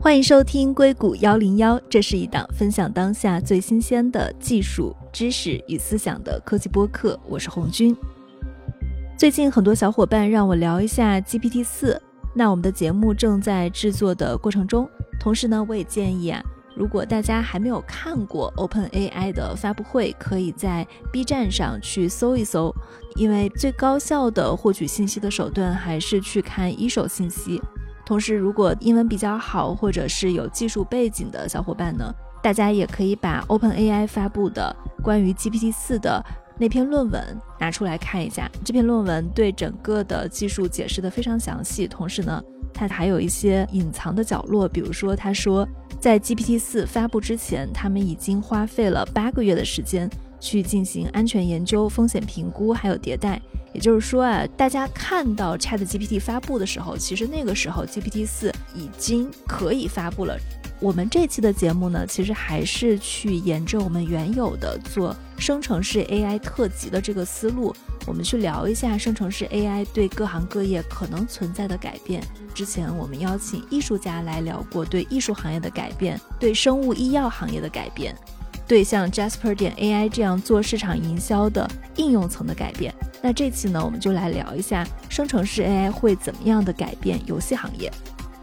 欢迎收听硅谷101，这是一档分享当下最新鲜的技术、知识与思想的科技播客，我是红军。最近很多小伙伴让我聊一下 GPT-4， 那我们的节目正在制作的过程中，同时呢，我也建议如果大家还没有看过 OpenAI 的发布会，可以在 B 站上去搜一搜，因为最高效的获取信息的手段还是去看一手信息。同时，如果英文比较好或者是有技术背景的小伙伴呢，大家也可以把 OpenAI 发布的关于 GPT-4 的那篇论文拿出来看一下。这篇论文对整个的技术解释得非常详细，同时呢，它还有一些隐藏的角落，比如说他说在 GPT-4 发布之前，他们已经花费了8个月的时间去进行安全研究、风险评估还有迭代。也就是说大家看到 ChatGPT 发布的时候，其实那个时候 GPT-4 已经可以发布了。我们这期的节目呢，其实还是去沿着我们原有的做生成式 AI 特辑的这个思路，我们去聊一下生成式 AI 对各行各业可能存在的改变。之前我们邀请艺术家来聊过对艺术行业的改变，对生物医药行业的改变，对像 Jasper.ai 这样做市场营销的应用层的改变。那这期呢，我们就来聊一下生成式 AI 会怎么样的改变游戏行业。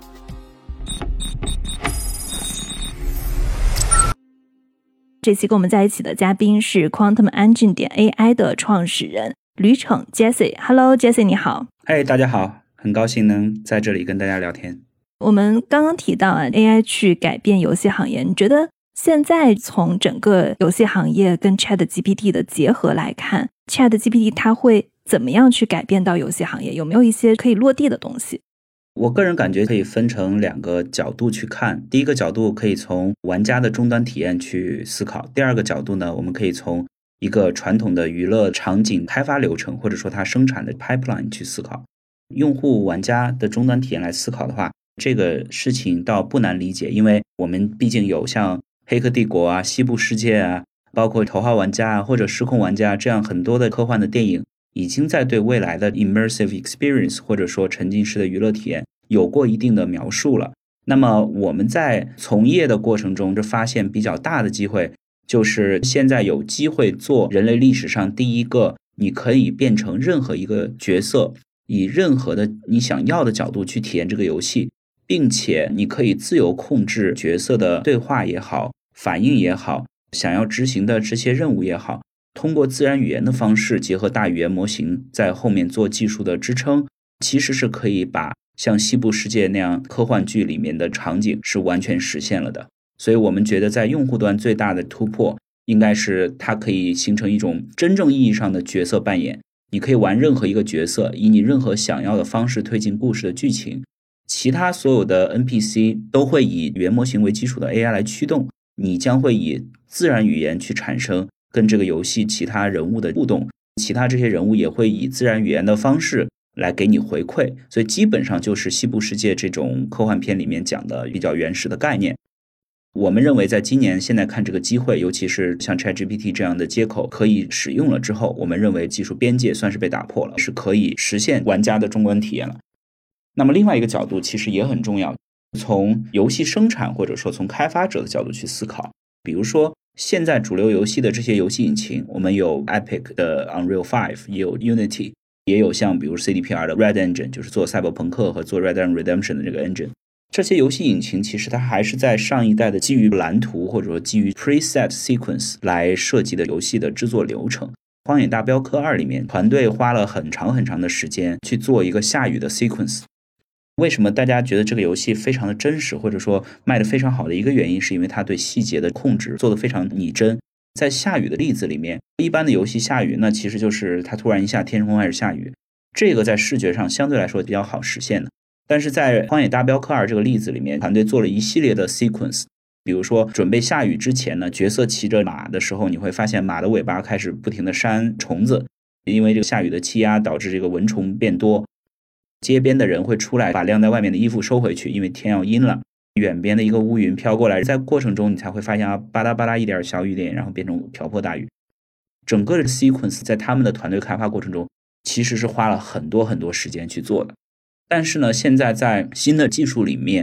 这期跟我们在一起的嘉宾是 QuantumEngine.ai 的创始人吕骋 Jesse。Hello Jesse， 你好。 大家好，很高兴能在这里跟大家聊天。 我们刚刚提到AI 去改变游戏行业，你觉得现在从整个游戏行业跟 ChatGPT 的结合来看， ChatGPT 它会怎么样去改变到游戏行业？有没有一些可以落地的东西？ 我个人感觉可以分成2个角度去看。第一个角度可以从玩家的终端体验去思考，第二个角度呢，我们可以从一个传统的娱乐场景开发流程或者说它生产的 pipeline 去思考。用户玩家的终端体验来思考的话，这个事情倒不难理解，因为我们毕竟有像黑客帝国西部世界包括头号玩家或者失控玩家这样很多的科幻的电影，已经在对未来的 immersive experience 或者说沉浸式的娱乐体验有过一定的描述了。那么我们在从业的过程中就发现比较大的机会，就是现在有机会做人类历史上第一个你可以变成任何一个角色，以任何的你想要的角度去体验这个游戏，并且你可以自由控制角色的对话也好，反应也好，想要执行的这些任务也好，通过自然语言的方式结合大语言模型在后面做技术的支撑，其实是可以把像西部世界那样科幻剧里面的场景是完全实现了的。所以我们觉得在用户端最大的突破应该是它可以形成一种真正意义上的角色扮演，你可以玩任何一个角色，以你任何想要的方式推进故事的剧情，其他所有的 NPC 都会以语言模型为基础的 AI 来驱动，你将会以自然语言去产生跟这个游戏其他人物的互动，其他这些人物也会以自然语言的方式来给你回馈。所以基本上就是西部世界这种科幻片里面讲的比较原始的概念。我们认为在今年现在看这个机会，尤其是像 ChatGPT 这样的接口可以使用了之后，我们认为技术边界算是被打破了，是可以实现玩家的终端体验了。那么另外一个角度其实也很重要，从游戏生产或者说从开发者的角度去思考。比如说现在主流游戏的这些游戏引擎，我们有 Epic 的 Unreal 5， 也有 Unity， 也有像比如 CDPR 的 Red Engine， 就是做赛博朋克和做 Red Dead Redemption 的这个 engine。 这些游戏引擎其实它还是在上一代的基于蓝图或者说基于 preset sequence 来设计的游戏的制作流程。荒野大镖客2里面团队花了很长很长的时间去做一个下雨的 sequence。为什么大家觉得这个游戏非常的真实，或者说卖得非常好的一个原因，是因为它对细节的控制做得非常拟真。在下雨的例子里面，一般的游戏下雨那其实就是它突然一下天空开始下雨，这个在视觉上相对来说比较好实现的。但是在荒野大镖客2这个例子里面，团队做了一系列的 sequence， 比如说准备下雨之前呢，角色骑着马的时候，你会发现马的尾巴开始不停地扇虫子，因为这个下雨的气压导致这个蚊虫变多。街边的人会出来把晾在外面的衣服收回去，因为天要阴了。远边的一个乌云飘过来，在过程中你才会发现巴拉巴拉一点小雨点，然后变成瓢泼大雨。整个的 sequence 在他们的团队开发过程中其实是花了很多很多时间去做的。但是呢，现在在新的技术里面，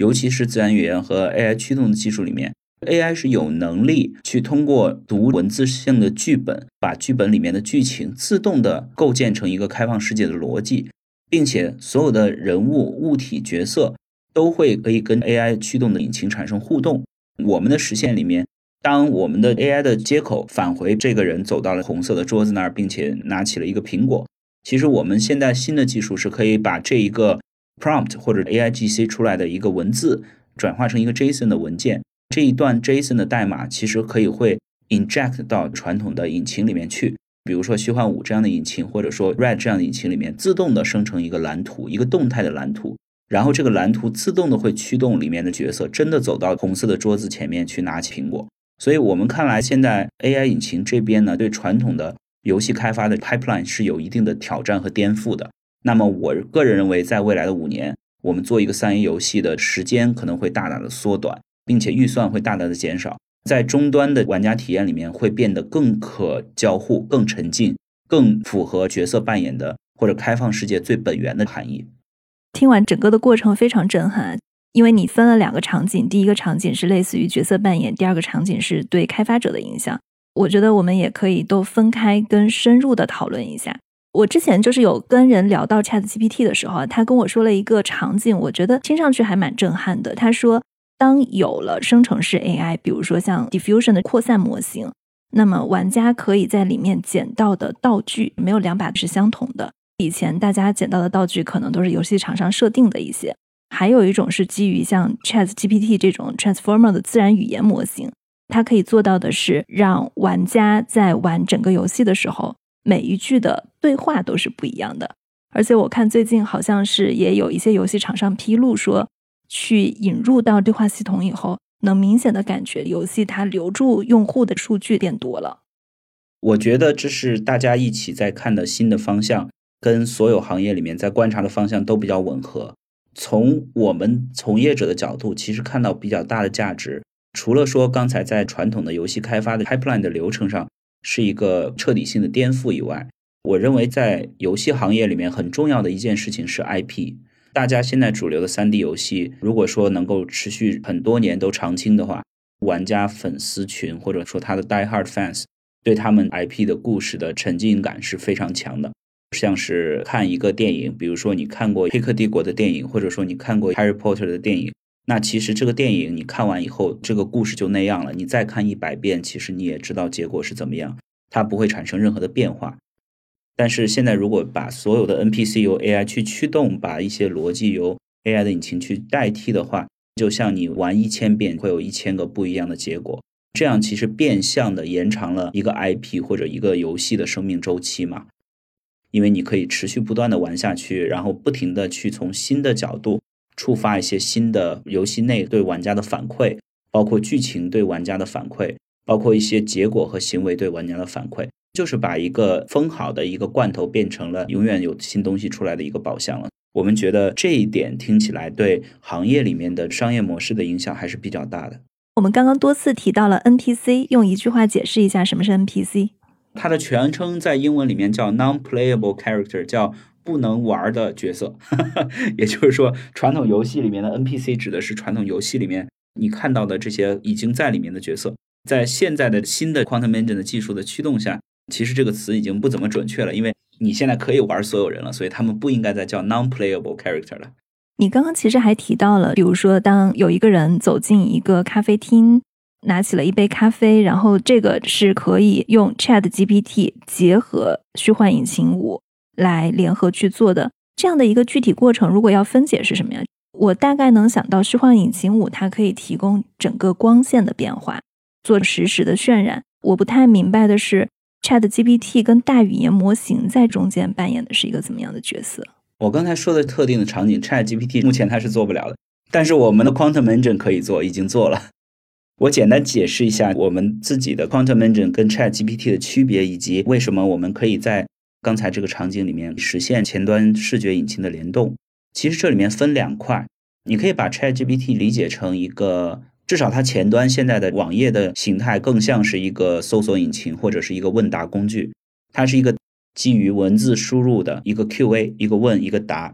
尤其是自然语言和 AI 驱动的技术里面， AI 是有能力去通过读文字性的剧本，把剧本里面的剧情自动的构建成一个开放世界的逻辑，并且所有的人物、物体、角色都会可以跟 AI 驱动的引擎产生互动。我们的实现里面，当我们的 AI 的接口返回这个人走到了红色的桌子那儿，并且拿起了一个苹果，其实我们现在新的技术是可以把这一个 prompt 或者 AIGC 出来的一个文字转化成一个 JSON 的文件，这一段 JSON 的代码其实可以会 inject 到传统的引擎里面去，比如说虚幻5这样的引擎，或者说 RAG 这样的引擎里面自动的生成一个蓝图，一个动态的蓝图，然后这个蓝图自动的会驱动里面的角色真的走到红色的桌子前面去拿起苹果。所以我们看来现在 AI 引擎这边呢，对传统的游戏开发的 pipeline 是有一定的挑战和颠覆的。那么我个人认为在未来的5年，我们做一个3A 游戏的时间可能会大大的缩短，并且预算会大大的减少，在终端的玩家体验里面会变得更可交互、更沉浸、更符合角色扮演的或者开放世界最本源的含义。 听完整个的过程非常震撼，因为你分了2个场景，第一个场景是类似于角色扮演，第二个场景是对开发者的影响。我觉得我们也可以都分开跟深入的讨论一下。我之前就是有跟人聊到 ChatGPT 的时候，他跟我说了一个场景，我觉得听上去还蛮震撼的。他说当有了生成式 AI， 比如说像 Diffusion 的扩散模型，那么玩家可以在里面捡到的道具没有2把是相同的，以前大家捡到的道具可能都是游戏厂商设定的一些，还有一种是基于像 ChatGPT 这种 Transformer 的自然语言模型，它可以做到的是让玩家在玩整个游戏的时候，每一句的对话都是不一样的。而且我看最近好像是也有一些游戏厂商披露说，去引入到对话系统以后，能明显的感觉游戏它留住用户的数据变多了。 我觉得这是大家一起在看的新的方向，跟所有行业里面在观察的方向都比较吻合。从我们从业者的角度，其实看到比较大的价值，除了说刚才在传统的游戏开发的 pipeline 的流程上是一个彻底性的颠覆以外，我认为在游戏行业里面很重要的一件事情是 IP。 大家现在主流的 3D 游戏如果说能够持续很多年都长青的话，玩家粉丝群或者说他的 die hard fans 对他们 IP 的故事的沉浸感是非常强的。像是看一个电影，比如说你看过黑客帝国的电影，或者说你看过 Harry Potter 的电影，那其实这个电影你看完以后，这个故事就那样了，你再看100遍，其实你也知道结果是怎么样，它不会产生任何的变化。但是现在如果把所有的 NPC 由 AI 去驱动，把一些逻辑由 AI 的引擎去代替的话，就像你玩1000遍会有1000个不一样的结果，这样其实变相的延长了一个 IP 或者一个游戏的生命周期嘛。因为你可以持续不断的玩下去，然后不停的去从新的角度触发一些新的游戏内对玩家的反馈，包括剧情对玩家的反馈，包括一些结果和行为对玩家的反馈，就是把一个封好的一个罐头变成了永远有新东西出来的一个宝箱了。我们觉得这一点听起来对行业里面的商业模式的影响还是比较大的。 我们刚刚多次提到了 NPC， 用一句话解释一下什么是 NPC。 它的全称在英文里面叫 non-playable character， 叫不能玩的角色也就是说传统游戏里面的 NPC 指的是传统游戏里面你看到的这些已经在里面的角色。在现在的新的 Quantum Engine 的技术的驱动下，其实这个词已经不怎么准确了，因为你现在可以玩所有人了，所以他们不应该再叫 non-playable character 了。 你刚刚其实还提到了，比如说当有一个人走进一个咖啡厅，拿起了一杯咖啡，然后这个是可以用 ChatGPT 结合虚幻引擎5来联合去做的，这样的一个具体过程如果要分解是什么呀？我大概能想到虚幻引擎5它可以提供整个光线的变化，做实时的渲染。我不太明白的是 ChatGPT 跟大语言模型在中间扮演的是一个怎么样的角色？ 我刚才说的特定的场景 ChatGPT 目前它是做不了的，但是我们的 Quantum Engine 可以做，已经做了。我简单解释一下我们自己的 Quantum Engine 跟 ChatGPT 的区别，以及为什么我们可以在刚才这个场景里面实现前端视觉引擎的联动。其实这里面分2块，你可以把 ChatGPT 理解成一个，至少它前端现在的网页的形态更像是一个搜索引擎或者是一个问答工具，它是一个基于文字输入的一个 QA， 一个问一个答。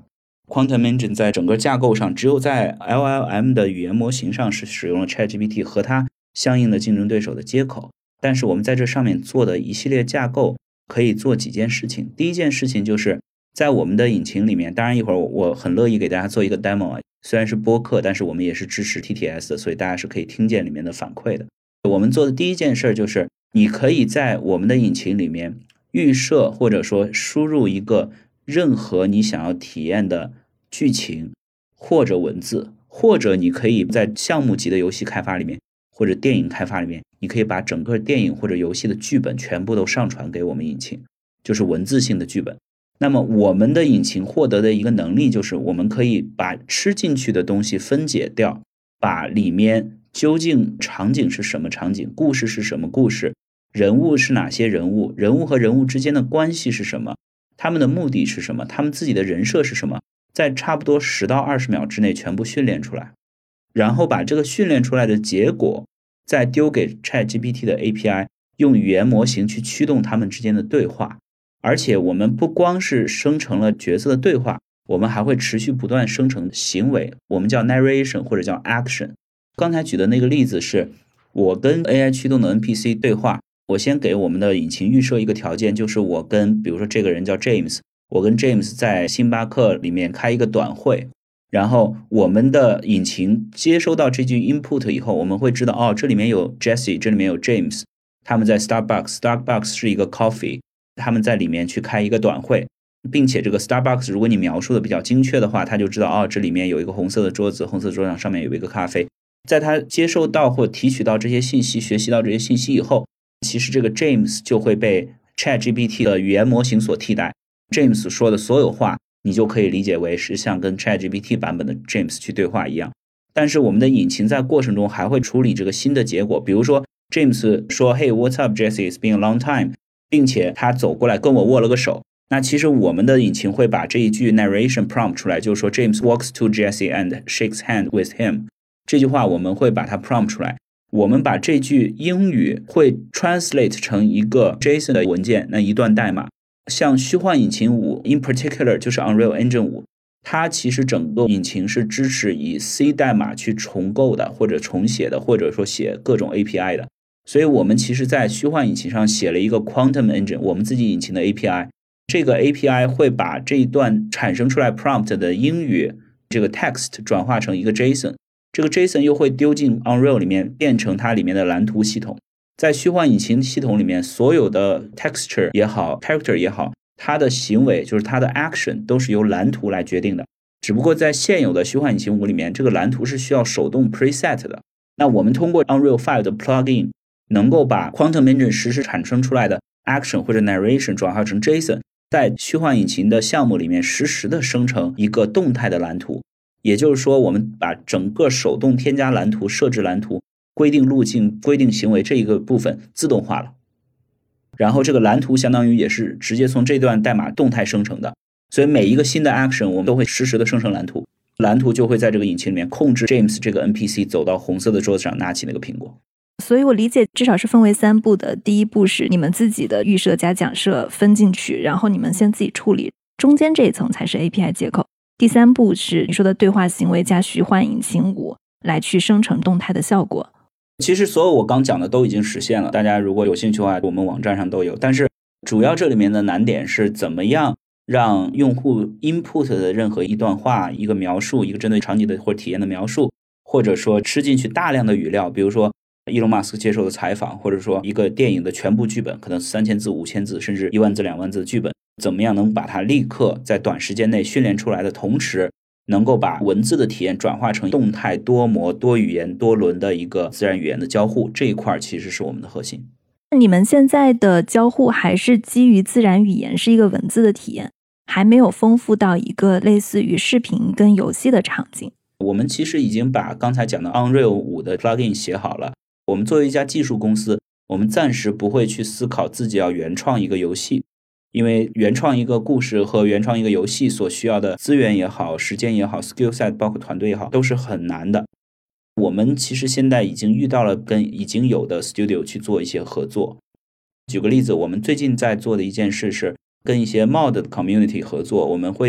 Quantum Engine 在整个架构上，只有在 LLM 的语言模型上是使用了 ChatGPT 和它相应的竞争对手的接口。但是我们在这上面做的一系列架构可以做几件事情。第一件事情就是在我们的引擎里面，当然一会儿我很乐意给大家做一个 demo 啊，虽然是播客，但是我们也是支持 TTS 的，所以大家是可以听见里面的反馈的。我们做的第一件事就是你可以在我们的引擎里面预设或者说输入一个任何你想要体验的剧情或者文字，或者你可以在项目级的游戏开发里面或者电影开发里面，你可以把整个电影或者游戏的剧本全部都上传给我们引擎，就是文字性的剧本。那么我们的引擎获得的一个能力就是我们可以把吃进去的东西分解掉，把里面究竟场景是什么场景，故事是什么故事，人物是哪些人物，人物和人物之间的关系是什么，他们的目的是什么，他们自己的人设是什么，在差不多10到20秒之内全部训练出来，然后把这个训练出来的结果再丢给 ChatGPT 的 API， 用语言模型去驱动他们之间的对话。而且我们不光是生成了角色的对话，我们还会持续不断生成行为，我们叫 narration 或者叫 action。 刚才举的那个例子是我跟 AI 驱动的 NPC 对话，我先给我们的引擎预设一个条件，就是我跟比如说这个人叫 James， 我跟 James 在星巴克里面开一个短会，然后我们的引擎接收到这句 input 以后，我们会知道哦，这里面有 Jesse， 这里面有 James， 他们在 Starbucks 是一个 coffee， 他们在里面去开一个短会，并且这个 Starbucks 如果你描述的比较精确的话，他就知道哦，这里面有一个红色的桌子，红色桌上面有一个咖啡。在他接受到或提取到这些信息，学习到这些信息以后，其实这个 James 就会被 ChatGPT 的语言模型所替代。James 说的所有话，你就可以理解为是像跟 ChatGPT 版本的 James 去对话一样。但是我们的引擎在过程中还会处理这个新的结果，比如说 James 说 Hey what's up Jesse, it's been a long time， 并且他走过来跟我握了个手，那其实我们的引擎会把这一句 narration prompt 出来，就是说 James walks to Jesse and shakes hand with him， 这句话我们会把它 prompt 出来，我们把这句英语会 translate 成一个 JSON 的文件，那一段代码。像虚幻引擎5 in particular 就是 Unreal Engine 5，它其实整个引擎是支持以 C 代码去重构的，或者重写的，或者说写各种 API 的。所以我们其实在虚幻引擎上写了一个 Quantum Engine， 我们自己引擎的 API， 这个 API 会把这一段产生出来 prompt 的英语这个 text 转化成一个 JSON， 这个 JSON 又会丢进 Unreal 里面，变成它里面的蓝图系统。在虚幻引擎系统里面，所有的 texture 也好 character 也好，它的行为就是它的 action 都是由蓝图来决定的。只不过在现有的虚幻引擎5里面，这个蓝图是需要手动 preset 的。那我们通过 Unreal 5的 plugin 能够把 Quantum Engine 实时产生出来的 action 或者 narration 转化成 JSON， 在虚幻引擎的项目里面实时的生成一个动态的蓝图。也就是说，我们把整个手动添加蓝图、设置蓝图、规定路径、规定行为这一个部分自动化了。然后这个蓝图相当于也是直接从这段代码动态生成的，所以每一个新的 action 我们都会实时的生成蓝图，蓝图就会在这个引擎里面控制 James 这个 NPC 走到红色的桌子上拿起那个苹果。 所以我理解至少是分为3步的，第一步是你们自己的预设加假设分进去，然后你们先自己处理，中间这一层才是 API 接口。第3步是你说的对话行为加虚幻引擎5来去生成动态的效果。 其实所有我刚讲的都已经实现了，大家如果有兴趣的话，我们网站上都有。但是主要这里面的难点是怎么样让用户 input 的任何一段话、一个描述、一个针对场景的或者体验的描述，或者说吃进去大量的语料，比如说伊隆马斯克接受的采访，或者说一个电影的全部剧本，可能3000字、5000字，甚至1万字、2万字的剧本，怎么样能把它立刻在短时间内训练出来的同时，能够把文字的体验转化成动态、多模、多语言、多轮的一个自然语言的交互，这一块其实是我们的核心。 你们现在的交互还是基于自然语言，是一个文字的体验，还没有丰富到一个类似于视频跟游戏的场景。 我们其实已经把刚才讲的 Unreal 5的 plugin 写好了。我们作为一家技术公司，我们暂时不会去思考自己要原创一个游戏，因为原创一个故事和原创一个游戏所需要的资源也好、时间也好、skill set 包括团队也好，都是很难的。我们其实现在已经遇到了跟已经有的 studio 去做一些合作。举个例子，我们最近在做的一件事是跟一些 mod 的 community 合作，我们会在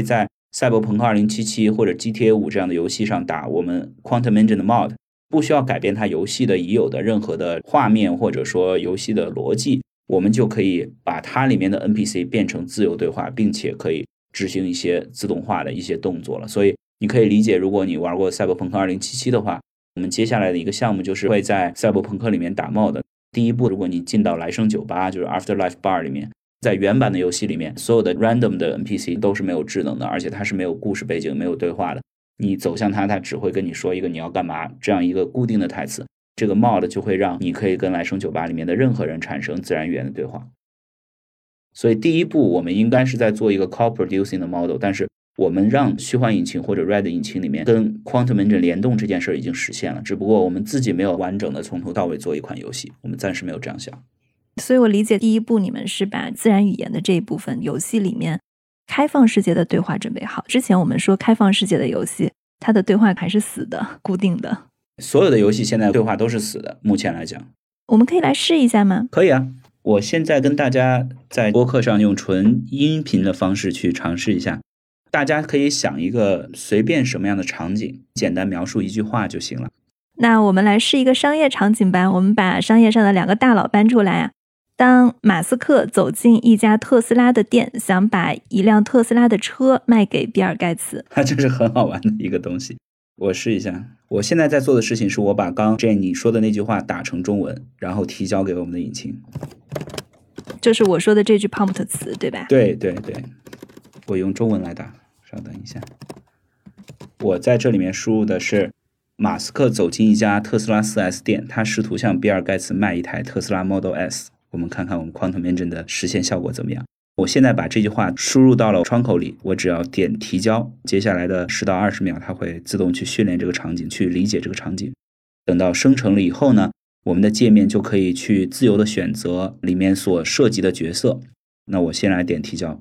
赛博朋克2077或者 GTA 5这样的游戏上打我们 Quantum Engine 的 mod， 不需要改变它游戏的已有的任何的画面或者说游戏的逻辑，我们就可以把它里面的 NPC 变成自由对话，并且可以执行一些自动化的一些动作了。所以你可以理解，如果你玩过赛博朋克2077的话，我们接下来的一个项目就是会在赛博朋克里面打 mod。 第一步，如果你进到来生酒吧，就是 Afterlife Bar 里面，在原版的游戏里面，所有的 random 的 NPC 都是没有智能的，而且它是没有故事背景没有对话的，你走向它，它只会跟你说一个你要干嘛这样一个固定的台词。这个 mod 就会让你可以跟来生酒吧里面的任何人产生自然语言的对话。所以第一步我们应该是在做一个 co-producing 的 model， 但是我们让虚幻引擎或者 Red 引擎里面跟 Quantum Engine 联动这件事已经实现了，只不过我们自己没有完整的从头到尾做一款游戏，我们暂时没有这样想。 所以我理解第一步你们是把自然语言的这一部分游戏里面开放世界的对话准备好。之前我们说开放世界的游戏它的对话还是死的固定的， 所有的游戏现在对话都是死的，目前来讲。 我们可以来试一下吗？ 可以啊，我现在跟大家在播客上用纯音频的方式去尝试一下。大家可以想一个随便什么样的场景，简单描述一句话就行了。 那我们来试一个商业场景吧，我们把商业上的两个大佬搬出来啊。当马斯克走进一家特斯拉的店，想把一辆特斯拉的车卖给比尔盖茨， 它这是很好玩的一个东西。我试一下，我现在在做的事情是我把刚 Jane 你说的那句话打成中文，然后提交给我们的引擎， 就是我说的这句 prompt 词对吧？ 对对对，我用中文来打，稍等一下。我在这里面输入的是马斯克走进一家特斯拉 4S 店，他试图向比尔盖茨卖一台特斯拉 Model S。 我们看看我们 Quantum Engine 的实现效果怎么样。我现在把这句话输入到了窗口里，我只要点提交，接下来的10到20秒它会自动去训练这个场景，去理解这个场景。等到生成了以后呢，我们的界面就可以去自由的选择里面所涉及的角色。那我先来点提交。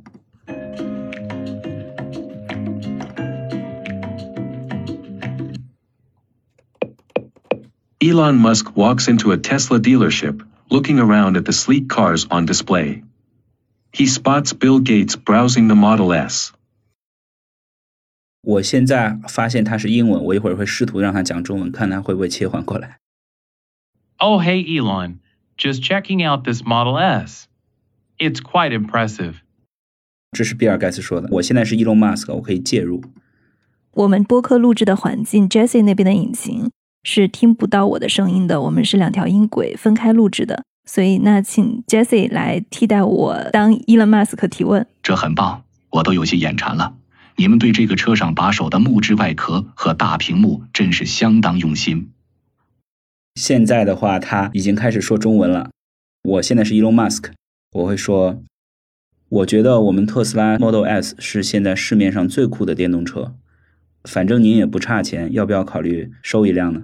Elon Musk walks into a Tesla dealership, looking around at the sleek cars on display. He spots Bill Gates browsing the Model S. 我现在发现它是英文，我一会儿会试图让它讲中文，看它会不会切换过来。 Oh, hey, Elon. Just checking out this Model S. It's quite impressive. 这是比尔盖茨说的。我现在是 Elon Musk， 我可以介入。 我们播客录制的环境 Jesse 那边的引擎是听不到我的声音的，我们是2条音轨分开录制的，所以那请 Jesse 来替代我当 Elon Musk 提问。 这很棒，我都有些眼馋了。你们对这个车上把手的木质外壳和大屏幕真是相当用心。 现在的话他已经开始说中文了。我现在是 Elon Musk， 我会说，我觉得我们特斯拉 Model S 是现在市面上最酷的电动车，反正您也不差钱，要不要考虑收一辆呢？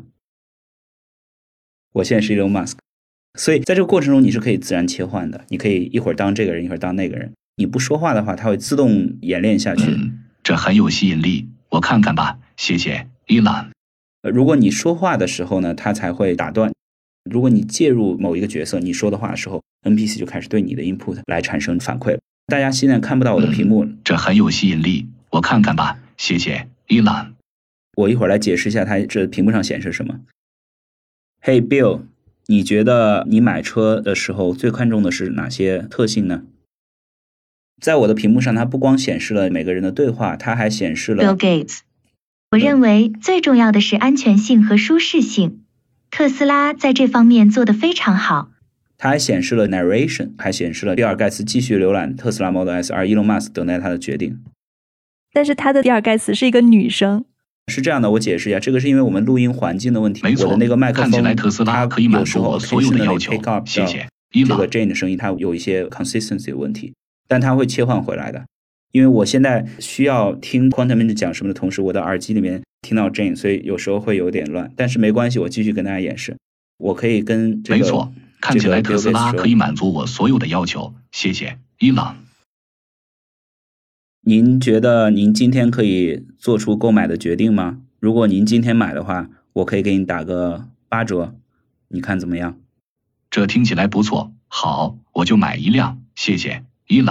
我现在是 Elon Musk， 所以在这个过程中你是可以自然切换的，你可以一会儿当这个人，一会儿当那个人。你不说话的话，它会自动演练下去。 这很有吸引力，我看看吧，谢谢 Elon。 如果你说话的时候呢，它才会打断。如果你介入某一个角色，你说的话的时候 NPC 就开始对你的 input 来产生反馈。大家现在看不到我的屏幕， 这很有吸引力，我看看吧，谢谢 Elon。 我一会儿来解释一下它这屏幕上显示什么。Hey Bill， 你觉得你买车的时候最看重的是哪些特性呢？在我的屏幕上，它不光显示了每个人的对话，它还显示了 Bill Gates。我认为最重要的是安全性和舒适性，特斯拉在这方面做得非常好。 它还显示了 narration， 还显示了比尔盖茨继续浏览特斯拉 Model S， 而 Elon Musk 等待他的决定。 但是他的比尔盖茨是一个女生。 是这样的，我解释一下，这个是因为我们录音环境的问题。 没错， 我的那个麦克风看起来特斯拉可以满足我所有的要求。谢谢。 这个 Jane 的声音它有一些 consistency 的问题，但它会切换回来的。因为我现在需要听 Quantum Engine 讲什么的同时，我的耳机里面听到 Jane， 所以有时候会有点乱。但是没关系，我继续跟大家演示。我可以跟这个， 没错，看起来特斯拉可以满足我所有的要求。谢谢 Elon。 您觉得您今天可以做出购买的决定吗？如果您今天买的话，我可以给你打个8折，你看怎么样？ 这听起来不错，好，我就买一辆，谢谢 Elon。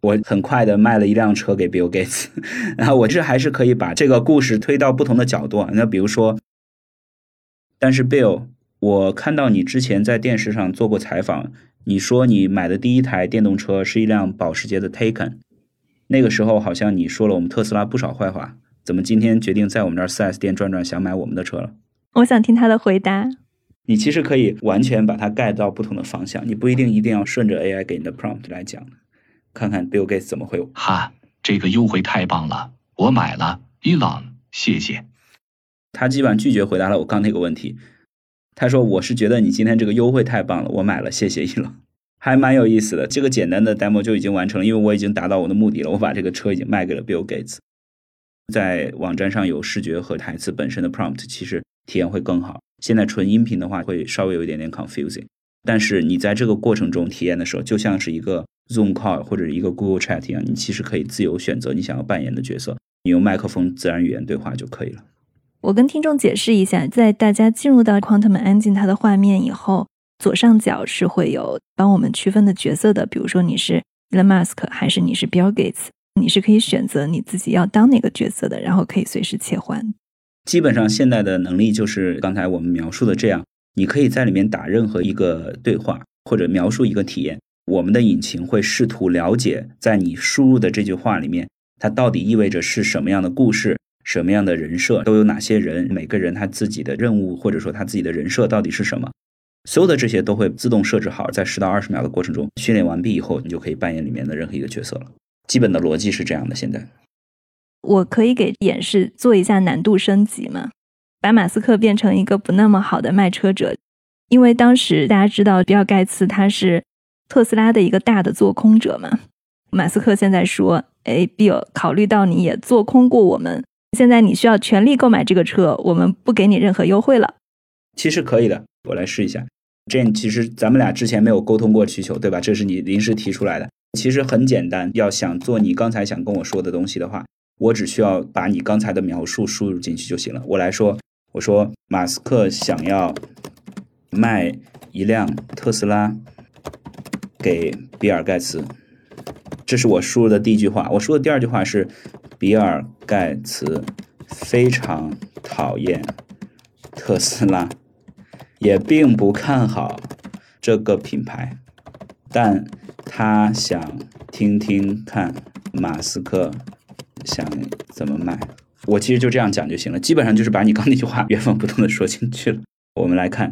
我很快的卖了一辆车给 Bill Gates 然后我这还是可以把这个故事推到不同的角度啊。那比如说，但是 Bill， 我看到你之前在电视上做过采访，你说你买的第一台电动车是一辆保时捷的 Taycan， 那个时候好像你说了我们特斯拉不少坏话，怎么今天决定在我们这儿 4S 店转转，想买我们的车了？ 我想听他的回答。 你其实可以完全把它盖到不同的方向，你不一定要顺着 AI 给你的 prompt 来讲，看看 Bill Gates 怎么会。 哈，这个优惠太棒了，我买了 Elon， 谢谢。 他基本上拒绝回答了我刚那个问题，他说我是觉得你今天这个优惠太棒了，我买了，谢谢Elon。还蛮有意思的，这个简单的 demo 就已经完成了，因为我已经达到我的目的了，我把这个车已经卖给了 Bill Gates。在网站上有视觉和台词本身的 prompt， 其实体验会更好。现在纯音频的话会稍微有一点点 confusing， 但是你在这个过程中体验的时候，就像是一个 Zoom call 或者一个 Google Chat 一样，你其实可以自由选择你想要扮演的角色，你用麦克风自然语言对话就可以了。 我跟听众解释一下，在大家进入到 Quantum Engine 它的画面以后，左上角是会有帮我们区分的角色的，比如说你是 Elon Musk 还是你是 Bill Gates， 你是可以选择你自己要当哪个角色的，然后可以随时切换。 基本上现在的能力就是刚才我们描述的这样，你可以在里面打任何一个对话或者描述一个体验，我们的引擎会试图了解在你输入的这句话里面它到底意味着是什么样的故事，什么样的人设，都有哪些人，每个人他自己的任务或者说他自己的人设到底是什么，所有的这些都会自动设置好，在10到20秒的过程中训练完毕以后，你就可以扮演里面的任何一个角色了。基本的逻辑是这样的。现在我可以给演示做一下难度升级吗？把马斯克变成一个不那么好的卖车者，因为当时大家知道比尔盖茨他是特斯拉的一个大的做空者嘛，马斯克现在说Bill 考虑到你也做空过我们，现在你需要全力购买这个车，我们不给你任何优惠了。 其实可以的，我来试一下。Jane， 其实咱们俩之前没有沟通过需求，对吧？这是你临时提出来的。其实很简单，要想做你刚才想跟我说的东西的话，我只需要把你刚才的描述输入进去就行了。我来说，我说马斯克想要卖一辆特斯拉给比尔盖茨，这是我输入的第一句话。我说的第二句话是比尔盖茨非常讨厌特斯拉，也并不看好这个品牌，但他想听听看马斯克想怎么卖。我其实就这样讲就行了，基本上就是把你刚那句话原封不动的说进去了。我们来看，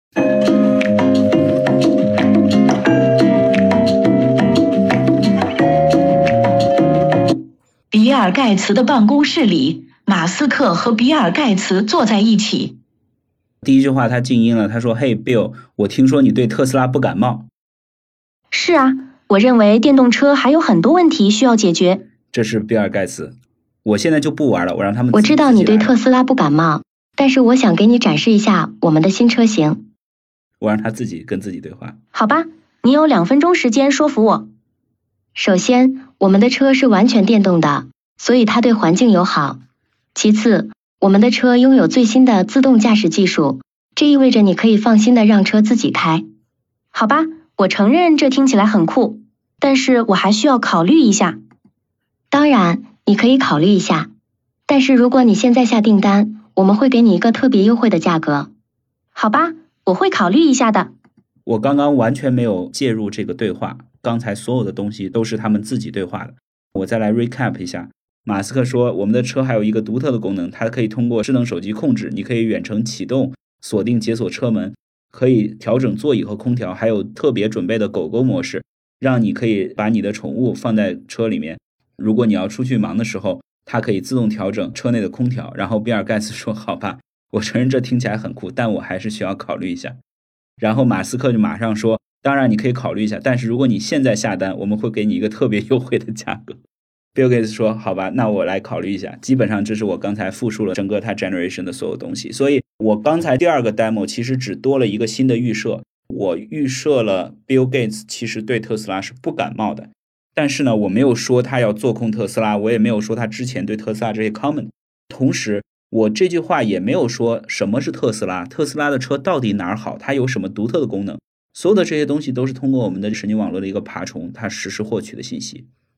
比尔盖茨的办公室里，马斯克和比尔盖茨坐在一起。 第一句话他静音了，他说：“嘿 Bill， 我听说你对特斯拉不感冒。” 是啊，我认为电动车还有很多问题需要解决。 这是比尔盖茨。我现在就不玩了，我让他们。 我知道你对特斯拉不感冒，但是我想给你展示一下我们的新车型。 我让他自己跟自己对话。 好吧，你有2分钟时间说服我。首先，我们的车是完全电动的，所以它对环境友好。其次，我们的车拥有最新的自动驾驶技术，这意味着你可以放心的让车自己开。好吧，我承认这听起来很酷，但是我还需要考虑一下。当然，你可以考虑一下，但是如果你现在下订单，我们会给你一个特别优惠的价格。好吧，我会考虑一下的。 我刚刚完全没有介入这个对话，刚才所有的东西都是他们自己对话的。我再来 recap 一下。马斯克说，我们的车还有一个独特的功能，它可以通过智能手机控制，你可以远程启动、锁定、解锁车门，可以调整座椅和空调，还有特别准备的狗狗模式，让你可以把你的宠物放在车里面。如果你要出去忙的时候，它可以自动调整车内的空调。然后比尔盖茨说，好吧，我承认这听起来很酷，但我还是需要考虑一下。然后马斯克就马上说，当然你可以考虑一下，但是如果你现在下单，我们会给你一个特别优惠的价格。Bill Gates 说，好吧，那我来考虑一下。基本上这是我刚才复述了整个他 generation 的所有东西，所以我刚才第二个 demo 其实只多了一个新的预设。我预设了 Bill Gates 其实对特斯拉是不感冒的，但是呢，我没有说他要做空特斯拉，我也没有说他之前对特斯拉这些 comment。 同时我这句话也没有说什么是特斯拉，特斯拉的车到底哪儿好，它有什么独特的功能。所有的这些东西都是通过我们的神经网络的一个爬虫它实时获取的信息。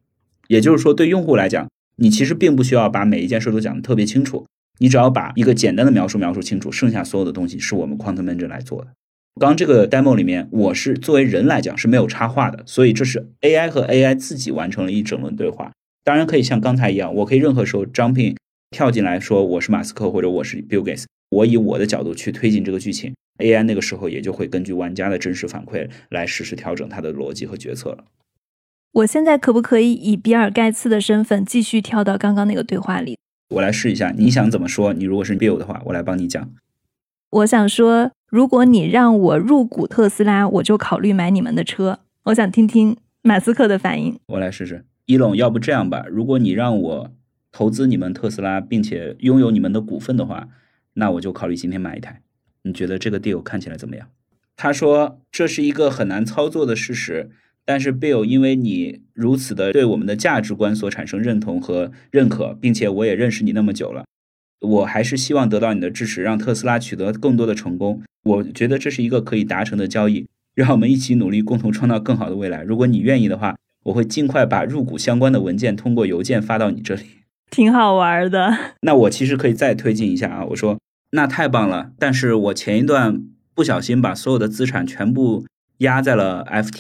也就是说对用户来讲，你其实并不需要把每一件事都讲得特别清楚，你只要把一个简单的描述清楚，剩下所有的东西是我们 Quantum Engine 来做的。刚刚这个 demo 里面，我是作为人来讲是没有插话的，所以这是 AI 和 AI 自己完成了一整轮对话。当然可以像刚才一样，我可以任何时候 jump in 跳进来说我是马斯克或者我是 Bill Gates， 我以我的角度去推进这个剧情， AI 那个时候也就会根据玩家的真实反馈来实时调整它的逻辑和决策了。 我现在可不可以以比尔盖茨的身份继续跳到刚刚那个对话里？ 我来试一下，你想怎么说？你如果是 Bill 的话，我来帮你讲。 我想说，如果你让我入股特斯拉，我就考虑买你们的车。我想听听马斯克的反应。 我来试试。伊隆，要不这样吧，如果你让我投资你们特斯拉并且拥有你们的股份的话，那我就考虑今天买一台。你觉得这个 deal 看起来怎么样？他说这是一个很难操作的事实，但是 Bill 因为你如此的对我们的价值观所产生认同和认可，并且我也认识你那么久了，我还是希望得到你的支持，让特斯拉取得更多的成功。我觉得这是一个可以达成的交易，让我们一起努力，共同创造更好的未来。如果你愿意的话，我会尽快把入股相关的文件通过邮件发到你这里。 挺好玩的。 那我其实可以再推进一下啊，我说那太棒了，但是我前一段不小心把所有的资产全部压在了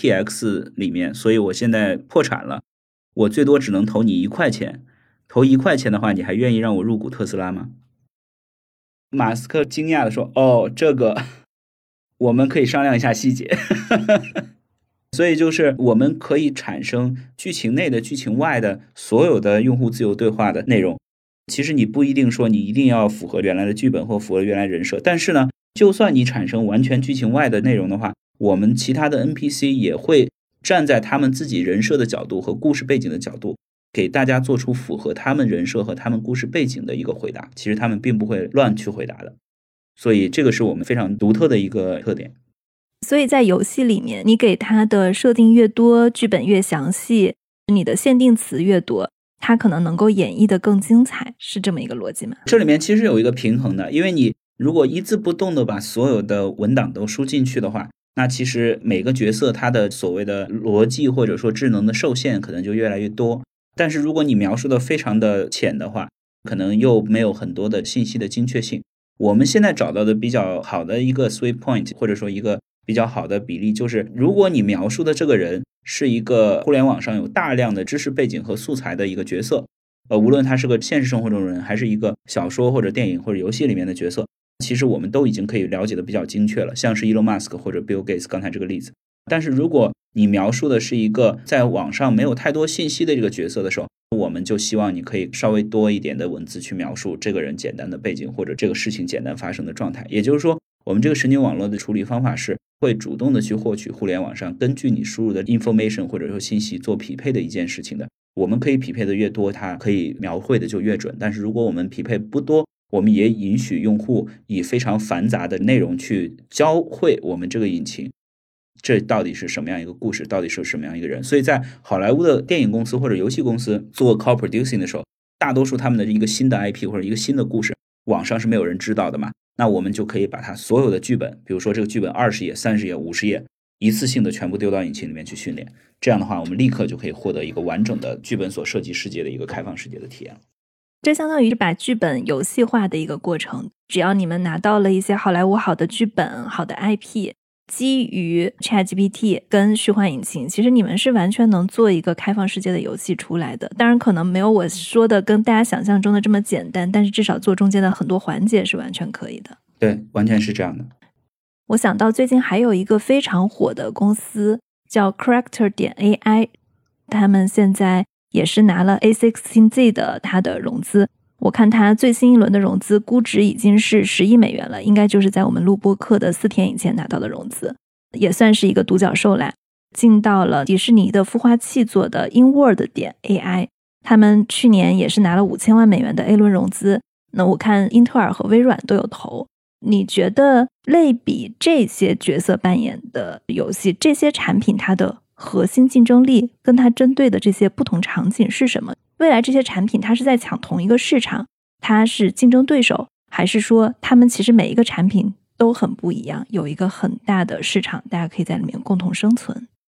FTX 里面，所以我现在破产了，我最多只能投你1块钱，投1块钱的话，你还愿意让我入股特斯拉吗？马斯克惊讶地说，哦，这个我们可以商量一下细节。所以就是我们可以产生剧情内的剧情外的所有的用户自由对话的内容。其实你不一定说你一定要符合原来的剧本或符合原来人设，但是呢，就算你产生完全剧情外的内容的话，我们其他的 NPC 也会站在他们自己人设的角度和故事背景的角度，给大家做出符合他们人设和他们故事背景的一个回答。其实他们并不会乱去回答的，所以这个是我们非常独特的一个特点。 所以在游戏里面，你给它的设定越多，剧本越详细，你的限定词越多，它可能能够演绎的更精彩，是这么一个逻辑吗？ 这里面其实有一个平衡的，因为你如果一字不动的把所有的文档都输进去的话，那其实每个角色它的所谓的逻辑或者说智能的受限可能就越来越多。但是如果你描述的非常的浅的话，可能又没有很多的信息的精确性。我们现在找到的比较好的一个 sweet point， 或者说一个比较好的比例，就是如果你描述的这个人是一个互联网上有大量的知识背景和素材的一个角色，无论他是个现实生活中的人，还是一个小说或者电影或者游戏里面的角色，其实我们都已经可以了解的比较精确了，像是 Elon Musk 或者 Bill Gates 刚才这个例子。但是如果你描述的是一个在网上没有太多信息的这个角色的时候，我们就希望你可以稍微多一点的文字去描述这个人简单的背景或者这个事情简单发生的状态。也就是说，我们这个神经网络的处理方法是会主动的去获取互联网上根据你输入的 information 或者说信息做匹配的一件事情的。我们可以匹配的越多，它可以描绘的就越准。但是如果我们匹配不多，我们也允许用户以非常繁杂的内容去教会我们这个引擎这到底是什么样一个故事，到底是什么样一个人。所以在好莱坞的电影公司或者游戏公司做 co-producing 的时候，大多数他们的一个新的 IP 或者一个新的故事网上是没有人知道的嘛，那我们就可以把它所有的剧本，比如说这个剧本20页、30页、50页，一次性的全部丢到引擎里面去训练。这样的话，我们立刻就可以获得一个完整的剧本所设计世界的一个开放世界的体验。 这相当于是把剧本游戏化的一个过程。只要你们拿到了一些好莱坞好的剧本、好的 IP， 基于 ChatGPT 跟虚幻引擎，其实你们是完全能做一个开放世界的游戏出来的。当然可能没有我说的跟大家想象中的这么简单，但是至少做中间的很多环节是完全可以的。 对，完全是这样的。 我想到最近还有一个非常火的公司叫 Character.ai， 他们现在也是拿了 A16Z 的它的融资。我看它最新一轮的融资估值已经是10亿美元了，应该就是在我们录播课的4天以前拿到的融资，也算是一个独角兽啦。进到了迪士尼的孵化器做的 InWord.ai， 他们去年也是拿了5000万美元的 A 轮融资。那我看英特尔和微软都有投。你觉得类比这些角色扮演的游戏，这些产品它的核心竞争力跟它针对的这些不同场景是什么？未来这些产品它是在抢同一个市场，它是竞争对手，还是说他们其实每一个产品都很不一样，有一个很大的市场，大家可以在里面共同生存？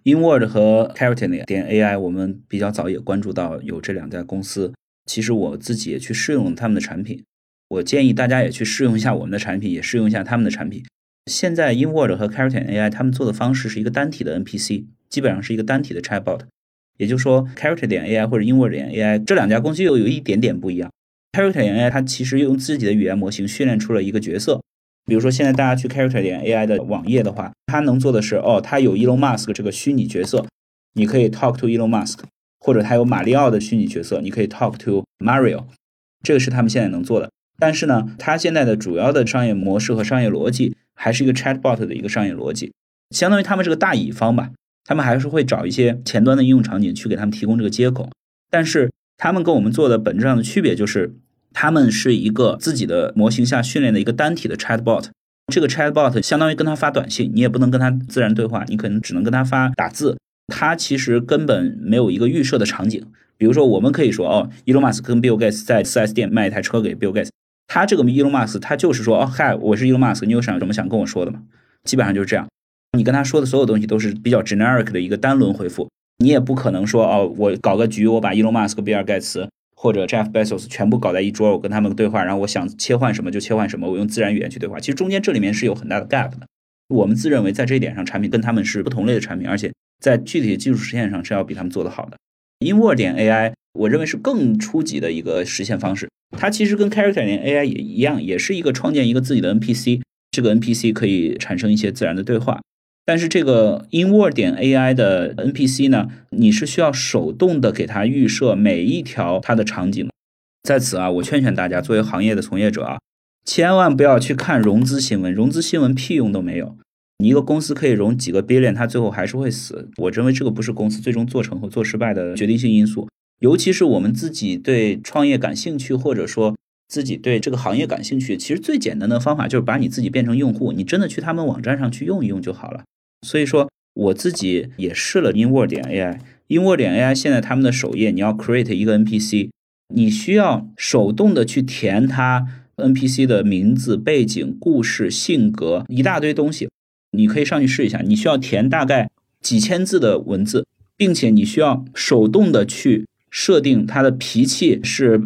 InWord 和 Character.ai 我们比较早也关注到有这两家公司，其实我自己也去试用他们的产品，我建议大家也去试用一下我们的产品，也试用一下他们的产品。现在 InWord 和 Character.ai 他们做的方式是一个单体的 NPC， 基本上是一个单体的 Chatbot， 也就是说 Character.ai 或者 InWord.ai 这两家公司又有一点点不一样。 Character.ai 它其实用自己的语言模型训练出了一个角色，比如说现在大家去 Character.ai 的网页的话，它能做的是它有 Elon Musk 这个虚拟角色，你可以 talk to Elon Musk， 或者它有马里奥的虚拟角色，你可以 talk to Mario， 这个是他们现在能做的。但是呢，它现在的主要的商业模式和商业逻辑还是一个 Chatbot 的一个商业逻辑，相当于他们是个大乙方吧，他们还是会找一些前端的应用场景去给他们提供这个接口，但是他们跟我们做的本质上的区别就是他们是一个自己的模型下训练的一个单体的 Chatbot， 这个 Chatbot 相当于跟他发短信，你也不能跟他自然对话，你可能只能跟他发打字，他其实根本没有一个预设的场景。比如说我们可以说Elon Musk 跟 Bill Gates 在 4S 店卖一台车给 Bill Gates， 他这个 Elon Musk 他就是说嗨，我是 Elon Musk， 你有什么想跟我说的吗？基本上就是这样，你跟他说的所有东西都是比较 generic 的一个单轮回复，你也不可能说我搞个局，我把 Elon Musk、比尔盖茨或者 Jeff Bezos 全部搞在一桌，我跟他们对话，然后我想切换什么就切换什么，我用自然语言去对话，其实中间这里面是有很大的 gap 的。我们自认为在这一点上产品跟他们是不同类的产品，而且在具体的技术实现上是要比他们做得好的。InWord.ai 我认为是更初级的一个实现方式，它其实跟 Character.ai 也一样，也是一个创建一个自己的 NPC， 这个 NPC 可以产生一些自然的对话。但是这个 InWord.ai 的 NPC 呢，你是需要手动的给它预设每一条它的场景。在此我劝劝大家，作为行业的从业者千万不要去看融资新闻，融资新闻屁用都没有。你一个公司可以融几个 billion， 它最后还是会死。我认为这个不是公司最终做成和做失败的决定性因素。尤其是我们自己对创业感兴趣，或者说自己对这个行业感兴趣，其实最简单的方法就是把你自己变成用户，你真的去他们网站上去用一用就好了。所以说我自己也试了 InWord.ai， InWord.ai 现在他们的首页你要 create 一个 NPC， 你需要手动的去填它 NPC 的名字、背景、故事、性格，一大堆东西。你可以上去试一下，你需要填大概几千字的文字，并且你需要手动的去设定他的脾气是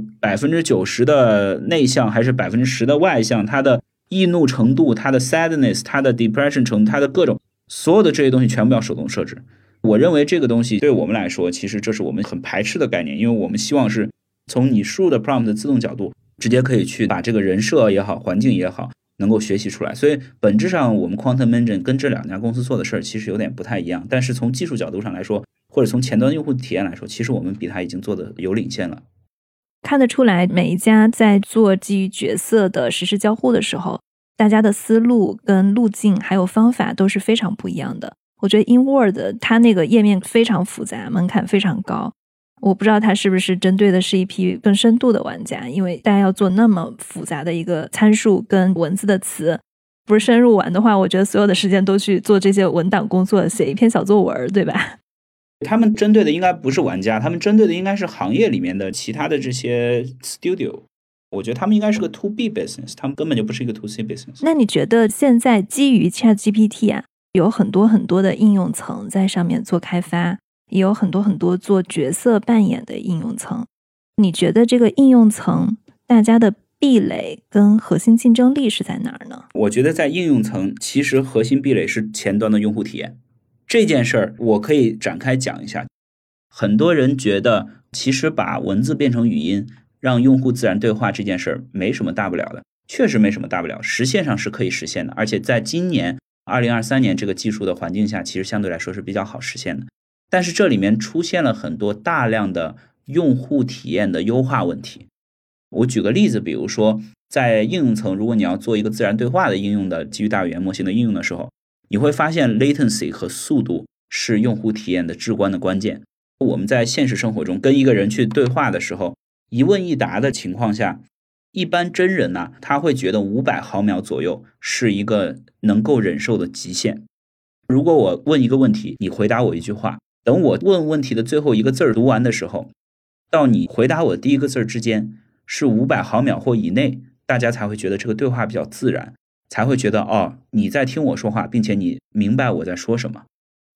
90% 的内向还是 10% 的外向，他的易怒程度，他的 sadness， 他的 depression 程度，他的各种所有的这些东西全部要手动设置。我认为这个东西对我们来说其实这是我们很排斥的概念，因为我们希望是从你输入的 prompt 的自动角度直接可以去把这个人设也好，环境也好能够学习出来。所以本质上我们 Quantum Engine 跟这两家公司做的事儿其实有点不太一样，但是从技术角度上来说，或者从前端用户体验来说，其实我们比它已经做的有领先了。 看得出来每一家在做基于角色的实时交互的时候，大家的思路跟路径还有方法都是非常不一样的。我觉得 InWord 它那个页面非常复杂，门槛非常高，我不知道它是不是针对的是一批更深度的玩家，因为大家要做那么复杂的一个参数跟文字的词，不是深入玩的话，我觉得所有的时间都去做这些文档工作，写一篇小作文，对吧？ 他们针对的应该不是玩家，他们针对的应该是行业里面的其他的这些 studio。 我觉得他们应该是个 to B business， 他们根本就不是一个 to C business。 那你觉得现在基于 ChatGPT 有很多很多的应用层在上面做开发，也有很多很多做角色扮演的应用层，你觉得这个应用层大家的壁垒跟核心竞争力是在哪儿呢？ 我觉得在应用层其实核心壁垒是前端的用户体验。这件事儿我可以展开讲一下。很多人觉得其实把文字变成语音让用户自然对话这件事儿没什么大不了的，确实没什么大不了，实现上是可以实现的，而且在今年2023年这个技术的环境下，其实相对来说是比较好实现的。但是这里面出现了很多大量的用户体验的优化问题。我举个例子，比如说在应用层，如果你要做一个自然对话的应用的基于大语言模型的应用的时候，你会发现 latency 和速度是用户体验的至关的关键。我们在现实生活中跟一个人去对话的时候，一问一答的情况下，一般真人他会觉得500毫秒左右是一个能够忍受的极限。如果我问一个问题，你回答我一句话，等我问问题的最后一个字读完的时候，到你回答我第一个字之间是500毫秒或以内，大家才会觉得这个对话比较自然，才会觉得你在听我说话，并且你明白我在说什么。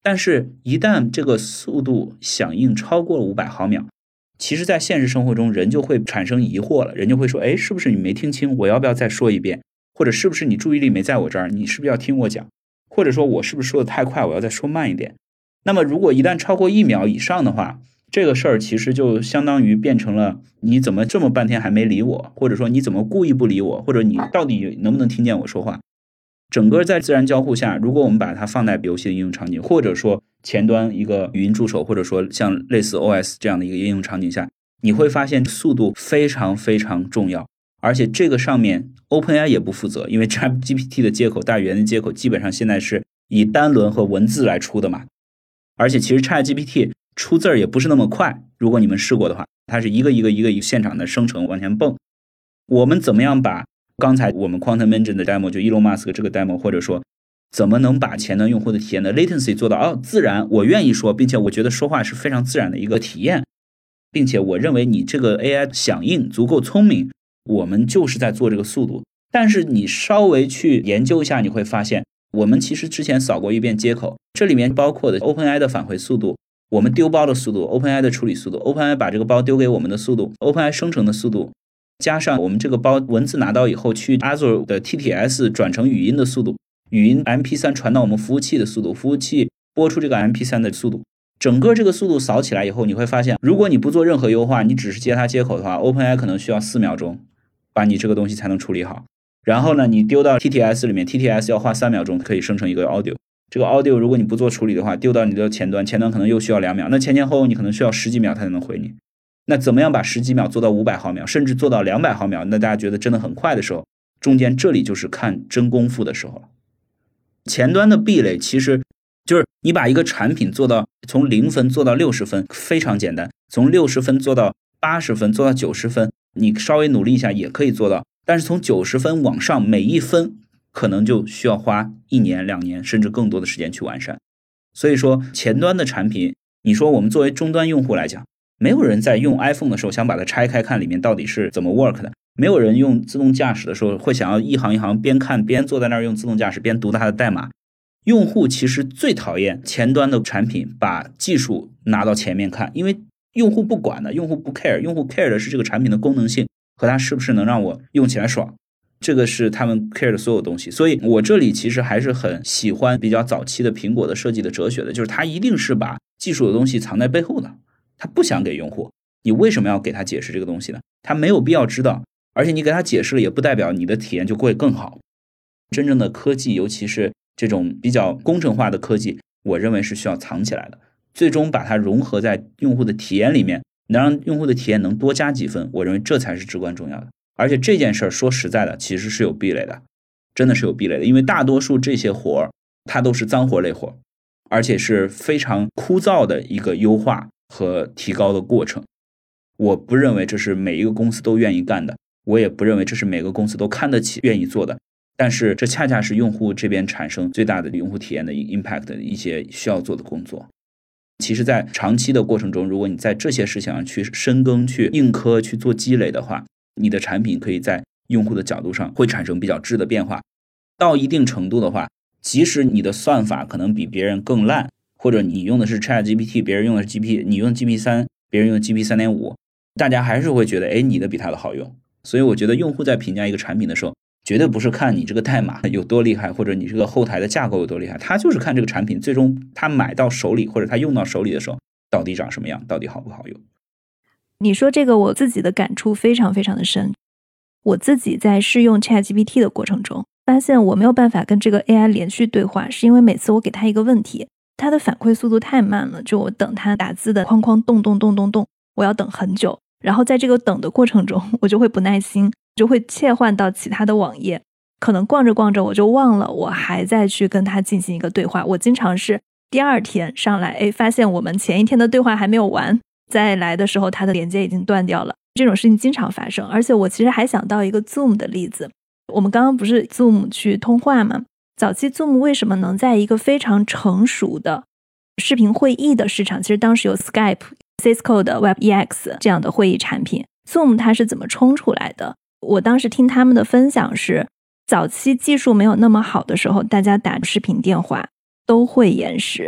但是一旦这个速度响应超过了500毫秒，其实在现实生活中人就会产生疑惑了，人就会说，哎，是不是你没听清，我要不要再说一遍？或者是不是你注意力没在我这儿，你是不是要听我讲？或者说我是不是说的太快，我要再说慢一点？那么如果一旦超过1秒以上的话，这个事儿其实就相当于变成了你怎么这么半天还没理我，或者说你怎么故意不理我，或者你到底能不能听见我说话。整个在自然交互下，如果我们把它放在游戏的应用场景，或者说前端一个语音助手，或者说像类似 OS 这样的一个应用场景下，你会发现速度非常非常重要。而且这个上面 OpenAI 也不负责，因为 ChatGPT 的接口，大语言的接口基本上现在是以单轮和文字来出的嘛。而且其实 ChatGPT 出字儿也不是那么快，如果你们试过的话，它是一个现场的生成往前蹦。我们怎么样把刚才我们 Quantum Engine 的 demo 就 Elon Musk 这个 demo， 或者说怎么能把前端用户的体验的 latency 做到自然，我愿意说，并且我觉得说话是非常自然的一个体验，并且我认为你这个 AI 响应足够聪明，我们就是在做这个速度。但是你稍微去研究一下，你会发现我们其实之前扫过一遍接口，这里面包括的 OpenAI 的返回速度，我们丢包的速度， OpenAI 的处理速度， OpenAI 把这个包丢给我们的速度， OpenAI 生成的速度，加上我们这个包文字拿到以后去 Azure 的 TTS 转成语音的速度，语音 MP3 传到我们服务器的速度，服务器播出这个 MP3 的速度，整个这个速度扫起来以后，你会发现如果你不做任何优化，你只是接它接口的话， OpenAI 可能需要4秒钟把你这个东西才能处理好。然后呢，你丢到 TTS 里面， TTS 要花3秒钟可以生成一个 audio， 这个 audio 如果你不做处理的话，丢到你的前端可能又需要2秒，那前后你可能需要10几秒才能回你。那怎么样把10几秒做到500毫秒，甚至做到200毫秒，那大家觉得真的很快的时候，中间这里就是看真功夫的时候了。前端的壁垒其实就是你把一个产品做到从0分做到60分非常简单，从60分做到80分做到90分，你稍微努力一下也可以做到，但是从90分往上，每一分可能就需要花1年2年甚至更多的时间去完善。所以说前端的产品，你说我们作为终端用户来讲，没有人在用 iPhone 的时候想把它拆开看里面到底是怎么 work 的，没有人用自动驾驶的时候会想要一行一行边看边坐在那儿用自动驾驶边读它的代码。用户其实最讨厌前端的产品把技术拿到前面看，因为用户不管的，用户不 care， 用户 care 的是这个产品的功能性和它是不是能让我用起来爽，这个是他们 care 的所有东西。所以我这里其实还是很喜欢比较早期的苹果的设计的哲学的，就是它一定是把技术的东西藏在背后的，他不想给用户，你为什么要给他解释这个东西呢？他没有必要知道，而且你给他解释了也不代表你的体验就会更好。真正的科技，尤其是这种比较工程化的科技，我认为是需要藏起来的，最终把它融合在用户的体验里面，能让用户的体验能多加几分，我认为这才是至关重要的。而且这件事儿说实在的其实是有壁垒的，真的是有壁垒的，因为大多数这些活它都是脏活累活，而且是非常枯燥的一个优化和提高的过程。我不认为这是每一个公司都愿意干的，我也不认为这是每个公司都看得起愿意做的，但是这恰恰是用户这边产生最大的用户体验的 impact 的一些需要做的工作。其实在长期的过程中，如果你在这些事情上去深耕去硬科去做积累的话，你的产品可以在用户的角度上会产生比较质的变化。到一定程度的话，即使你的算法可能比别人更烂，或者你用的是 ChatGPT 别人用的是 GP， 你用的 GP3 别人用的 GP3.5， 大家还是会觉得你的比他的好用。所以我觉得用户在评价一个产品的时候，绝对不是看你这个代码有多厉害，或者你这个后台的架构有多厉害，他就是看这个产品最终他买到手里或者他用到手里的时候到底长什么样，到底好不好用。 你说这个我自己的感触非常非常的深。我自己在试用 ChatGPT 的过程中发现我没有办法跟这个 AI 连续对话，是因为每次我给他一个问题，他的反馈速度太慢了，就我等他打字的框框动，我要等很久，然后在这个等的过程中我就会不耐心，就会切换到其他的网页，可能逛着逛着我就忘了我还在去跟他进行一个对话。我经常是第二天上来发现我们前一天的对话还没有完，再来的时候他的连接已经断掉了，这种事情经常发生。而且我其实还想到一个 Zoom 的例子，我们刚刚不是 Zoom 去通话吗？早期 Zoom 为什么能在一个非常成熟的视频会议的市场，其实当时有 Skype、Cisco 的 WebEx 这样的会议产品， Zoom 它是怎么冲出来的？我当时听他们的分享是，早期技术没有那么好的时候，大家打视频电话都会延时，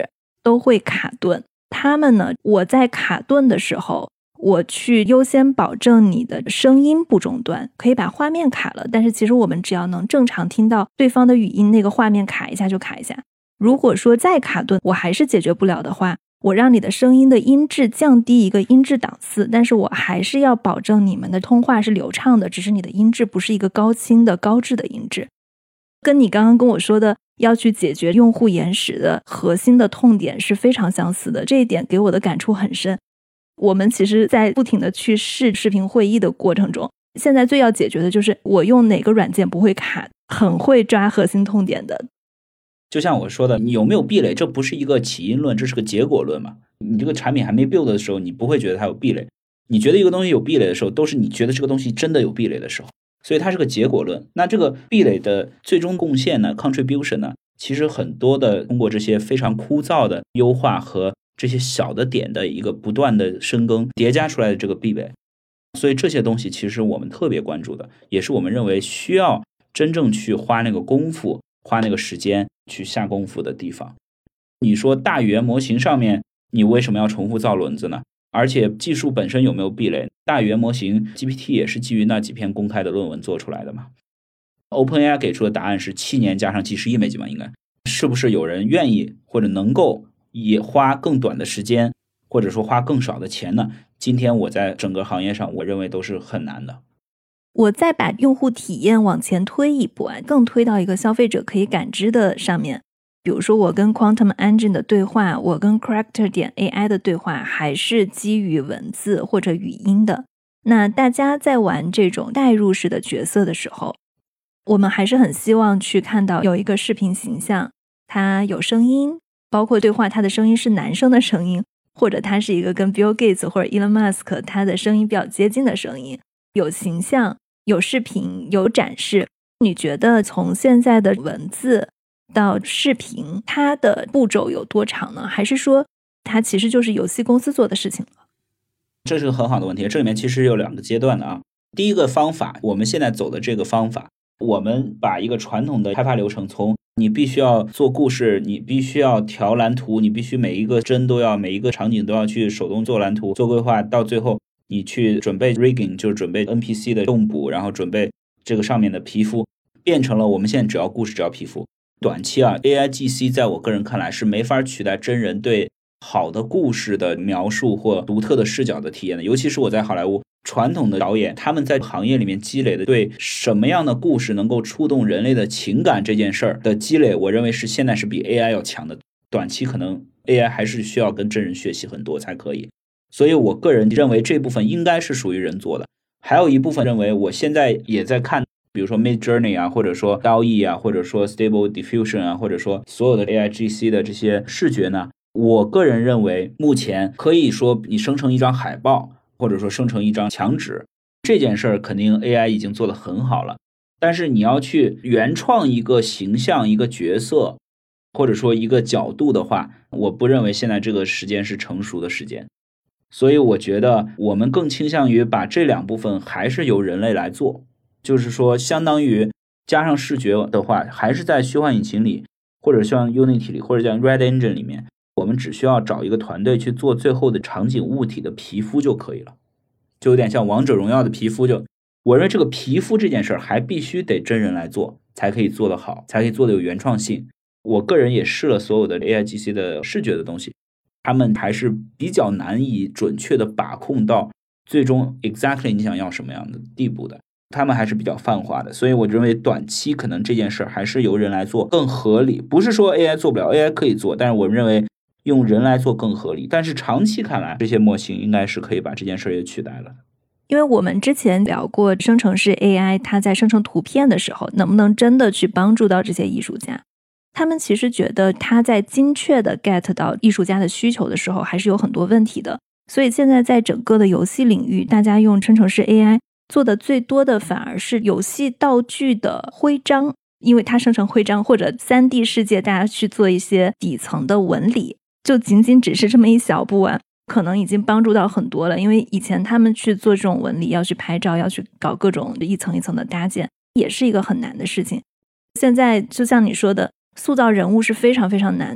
都会卡顿。他们呢，我在卡顿的时候，我去优先保证你的声音不中断，可以把画面卡了，但是其实我们只要能正常听到对方的语音，那个画面卡一下就卡一下。如果说再卡顿我还是解决不了的话，我让你的声音的音质降低一个音质档次，但是我还是要保证你们的通话是流畅的，只是你的音质不是一个高清的高质的音质。跟你刚刚跟我说的要去解决用户延时的核心的痛点是非常相似的，这一点给我的感触很深。我们其实在不停的去试视频会议的过程中，现在最要解决的就是我用哪个软件不会卡，很会抓核心痛点的。 就像我说的，你有没有壁垒，这不是一个起因论，这是个结果论嘛。你这个产品还没 build 的时候，你不会觉得它有壁垒，你觉得一个东西有壁垒的时候，都是你觉得这个东西真的有壁垒的时候，所以它是个结果论。那这个壁垒的最终贡献呢 contribution 呢，其实很多的通过这些非常枯燥的优化和这些小的点的一个不断的深耕叠加出来的这个壁垒，所以这些东西其实我们特别关注的，也是我们认为需要真正去花那个功夫花那个时间去下功夫的地方。你说大语言模型上面你为什么要重复造轮子呢？而且技术本身有没有壁垒？大语言模型 GPT 也是基于那几篇公开的论文做出来的嘛。OpenAI 给出的答案是7年加上几十亿美金吧，应该是不是有人愿意或者能够也花更短的时间，或者说花更少的钱呢？今天我在整个行业上，我认为都是很难的。 我再把用户体验往前推一步啊，更推到一个消费者可以感知的上面。比如说我跟 Quantum Engine 的对话，我跟 Character.ai 的对话还是基于文字或者语音的。那大家在玩这种代入式的角色的时候，我们还是很希望去看到有一个视频形象，它有声音，包括对话它的声音是男生的声音，或者它是一个跟 Bill Gates 或者 Elon Musk 他的声音比较接近的声音，有形象，有视频，有展示。你觉得从现在的文字到视频，它的步骤有多长呢？还是说它其实就是游戏公司做的事情了？ 这是个很好的问题，这里面其实有2个阶段的啊。第一个方法，我们现在走的这个方法，我们把一个传统的开发流程，从你必须要做故事，你必须要调蓝图，你必须每一个帧都要，每一个场景都要去手动做蓝图做规划，到最后你去准备 rigging， 就是准备 NPC 的动捕，然后准备这个上面的皮肤，变成了我们现在只要故事只要皮肤。短期啊 AIGC 在我个人看来是没法取代真人对好的故事的描述或独特的视角的体验的。尤其是我在好莱坞，传统的导演他们在行业里面积累的对什么样的故事能够触动人类的情感这件事儿的积累，我认为是现在是比 AI 要强的。短期可能 AI 还是需要跟真人学习很多才可以，所以我个人认为这部分应该是属于人做的。还有一部分认为，我现在也在看比如说 Midjourney 啊，或者说 DALL-E 啊，或者说 Stable Diffusion 啊，或者说所有的 AIGC 的这些视觉呢，我个人认为目前可以说你生成一张海报，或者说生成一张墙纸，这件事儿肯定 AI 已经做得很好了。但是你要去原创一个形象、一个角色，或者说一个角度的话，我不认为现在这个时间是成熟的时间。所以我觉得我们更倾向于把这2部分还是由人类来做。就是说相当于加上视觉的话，还是在虚幻引擎里，或者像 Unity 里，或者像 Red Engine 里面，我们只需要找一个团队去做最后的场景物体的皮肤就可以了。就有点像王者荣耀的皮肤，就我认为这个皮肤这件事儿还必须得真人来做才可以做得好，才可以做得有原创性。我个人也试了所有的 AIGC 的视觉的东西，他们还是比较难以准确的把控到最终 exactly 你想要什么样的地步的，他们还是比较泛化的。所以我认为短期可能这件事还是由人来做更合理，不是说 AI 做不了， AI 可以做，但是我认为用人来做更合理。但是长期看来，这些模型应该是可以把这件事也取代了。 因为我们之前聊过生成式 AI 它在生成图片的时候能不能真的去帮助到这些艺术家，他们其实觉得它在精确的 get 到艺术家的需求的时候还是有很多问题的。所以现在在整个的游戏领域，大家用生成式 AI 做的最多的反而是游戏道具的徽章，因为它生成徽章，或者 3D 世界大家去做一些底层的纹理，就仅仅只是这么一小步啊，可能已经帮助到很多了。因为以前他们去做这种纹理，要去拍照，要去搞各种一层一层的搭建，也是一个很难的事情。现在就像你说的，塑造人物是非常非常难的，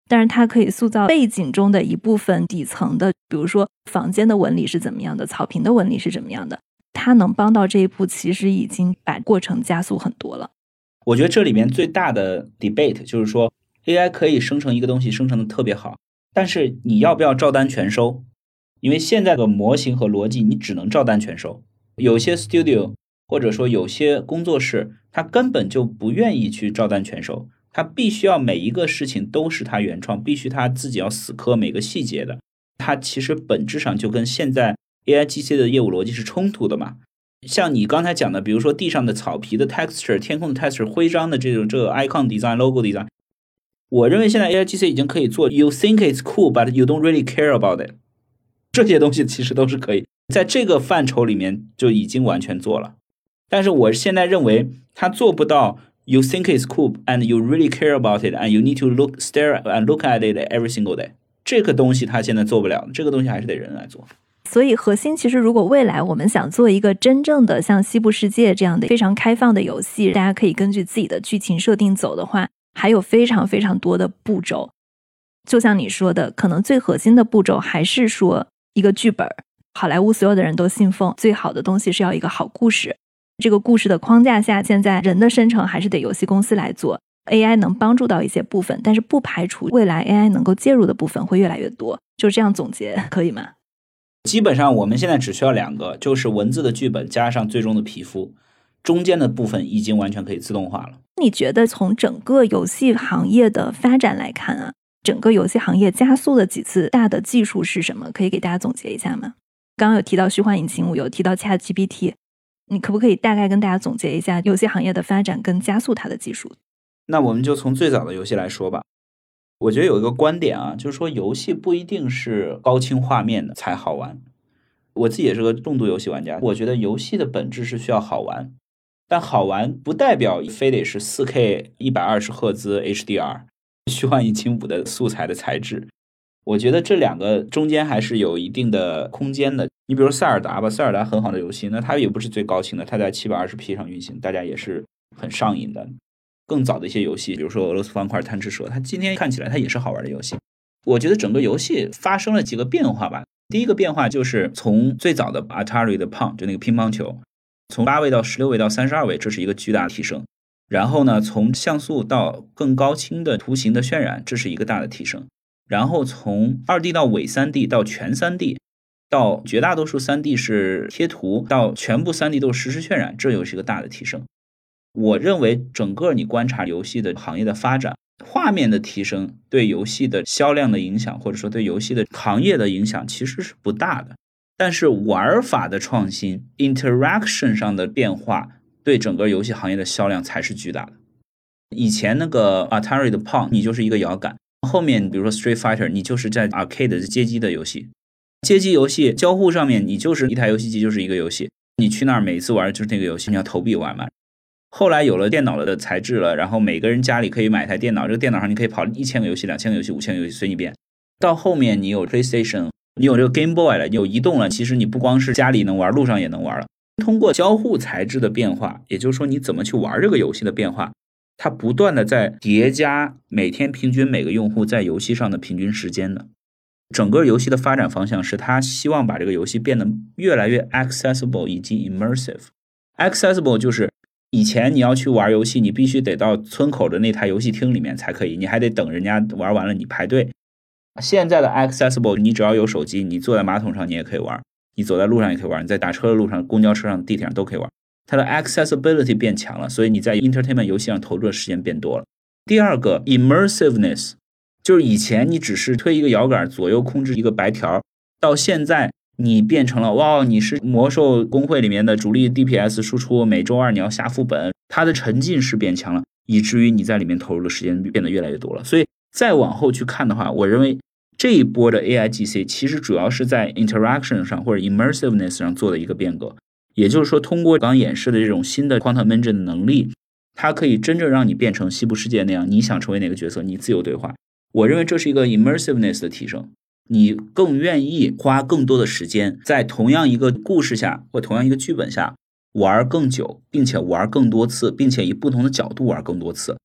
但是它可以塑造背景中的一部分底层的，比如说房间的纹理是怎么样的，草坪的纹理是怎么样的，它能帮到这一步，其实已经把过程加速很多了。 我觉得这里面最大的 debate 就是说 AI 可以生成一个东西生成的特别好，但是你要不要照单全收？因为现在的模型和逻辑你只能照单全收，有些 studio 或者说有些工作室他根本就不愿意去照单全收，他必须要每一个事情都是他原创，必须他自己要死磕每个细节的，他其实本质上就跟现在 AIGC 的业务逻辑是冲突的嘛。像你刚才讲的，比如说地上的草皮的 texture、 天空的 texture、 徽章的这个 icon design、 logo design， 我认为现在 AIGC 已经可以做 you think it's cool but you don't really care about it， 这些东西其实都是可以在这个范畴里面就已经完全做了。但是我现在认为它做不到 you think it's cool and you really care about it and you need to stare and look at it every single day， 这个东西它现在做不了，这个东西还是得人来做。 所以核心其实如果未来我们想做一个真正的像西部世界这样的非常开放的游戏，大家可以根据自己的剧情设定走的话，还有非常非常多的步骤。就像你说的，可能最核心的步骤还是说一个剧本，好莱坞所有的人都信奉最好的东西是要一个好故事，这个故事的框架下，现在人的生成还是得游戏公司来做， AI 能帮助到一些部分，但是不排除未来 AI 能够介入的部分会越来越多。就这样总结可以吗？ 基本上我们现在只需要2个，就是文字的剧本加上最终的皮肤，中间的部分已经完全可以自动化了。 你觉得从整个游戏行业的发展来看啊，整个游戏行业加速的几次大的技术是什么？可以给大家总结一下吗？刚刚有提到虚幻引擎，有提到 ChatGPT， 你可不可以大概跟大家总结一下游戏行业的发展跟加速它的技术？ 那我们就从最早的游戏来说吧。我觉得有一个观点啊，就是说游戏不一定是高清画面的才好玩。我自己也是个重度游戏玩家，我觉得游戏的本质是需要好玩，但好玩不代表非得是 4K 120赫兹 HDR 虚幻引擎5的素材的材质。我觉得这2个中间还是有一定的空间的。你比如塞尔达吧，塞尔达很好的游戏，那它也不是最高清的，它在 720p 上运行，大家也是很上瘾的。更早的一些游戏，比如说俄罗斯方块、贪吃蛇，它今天看起来它也是好玩的游戏。我觉得整个游戏发生了几个变化吧。第一个变化就是从最早的 Atari 的 Pong， 就那个乒乓球，从8位到16位到32位，这是一个巨大的提升。然后呢，从像素到更高清的图形的渲染，这是一个大的提升。然后从 2D 到伪 3D 到全 3D， 到绝大多数 3D 是贴图，到全部 3D 都是实时渲染，这又是一个大的提升。我认为整个你观察游戏的行业的发展，画面的提升对游戏的销量的影响，或者说对游戏的行业的影响其实是不大的。但是玩法的创新 interaction 上的变化对整个游戏行业的销量才是巨大的。以前那个 Atari 的 Pong 你就是一个摇杆，后面比如说 Street Fighter 你就是在 arcade 的街机的游戏，街机游戏交互上面你就是一台游戏机就是一个游戏，你去那儿每一次玩就是那个游戏，你要投币玩嘛。后来有了电脑的材质了，然后每个人家里可以买一台电脑，这个电脑上你可以跑1000个游戏、2000个游戏、5000个游戏随你便。到后面你有 PlayStation， 你有这个 Game Boy 了，你有移动了，其实你不光是家里能玩，路上也能玩了。通过交互材质的变化，也就是说你怎么去玩这个游戏的变化，它不断的在叠加每天平均每个用户在游戏上的平均时间的。整个游戏的发展方向是他希望把这个游戏变得越来越 accessible 以及 immersive。accessible 就是以前你要去玩游戏，你必须得到村口的那台游戏厅里面才可以，你还得等人家玩完了你排队。现在的 accessible 你只要有手机，你坐在马桶上你也可以玩，你走在路上也可以玩，你在打车的路上、公交车上、地铁上都可以玩。它的 accessibility 变强了，所以你在 entertainment 游戏上投入的时间变多了。第二个 immersiveness， 就是以前你只是推一个摇杆左右控制一个白条，到现在你变成了哇，你是魔兽公会里面的主力 DPS 输出，每周2你要下副本，它的沉浸式变强了，以至于你在里面投入的时间变得越来越多了。所以再往后去看的话，我认为这一波的 AIGC 其实主要是在 interaction 上或者 immersiveness 上做的一个变革。也就是说，通过刚演示的这种新的 quantum engine 的能力，它可以真正让你变成西部世界那样，你想成为哪个角色，你自由对话。我认为这是一个 immersiveness 的提升，你更愿意花更多的时间在同样一个故事下或同样一个剧本下玩更久，并且玩更多次，并且以不同的角度玩更多次。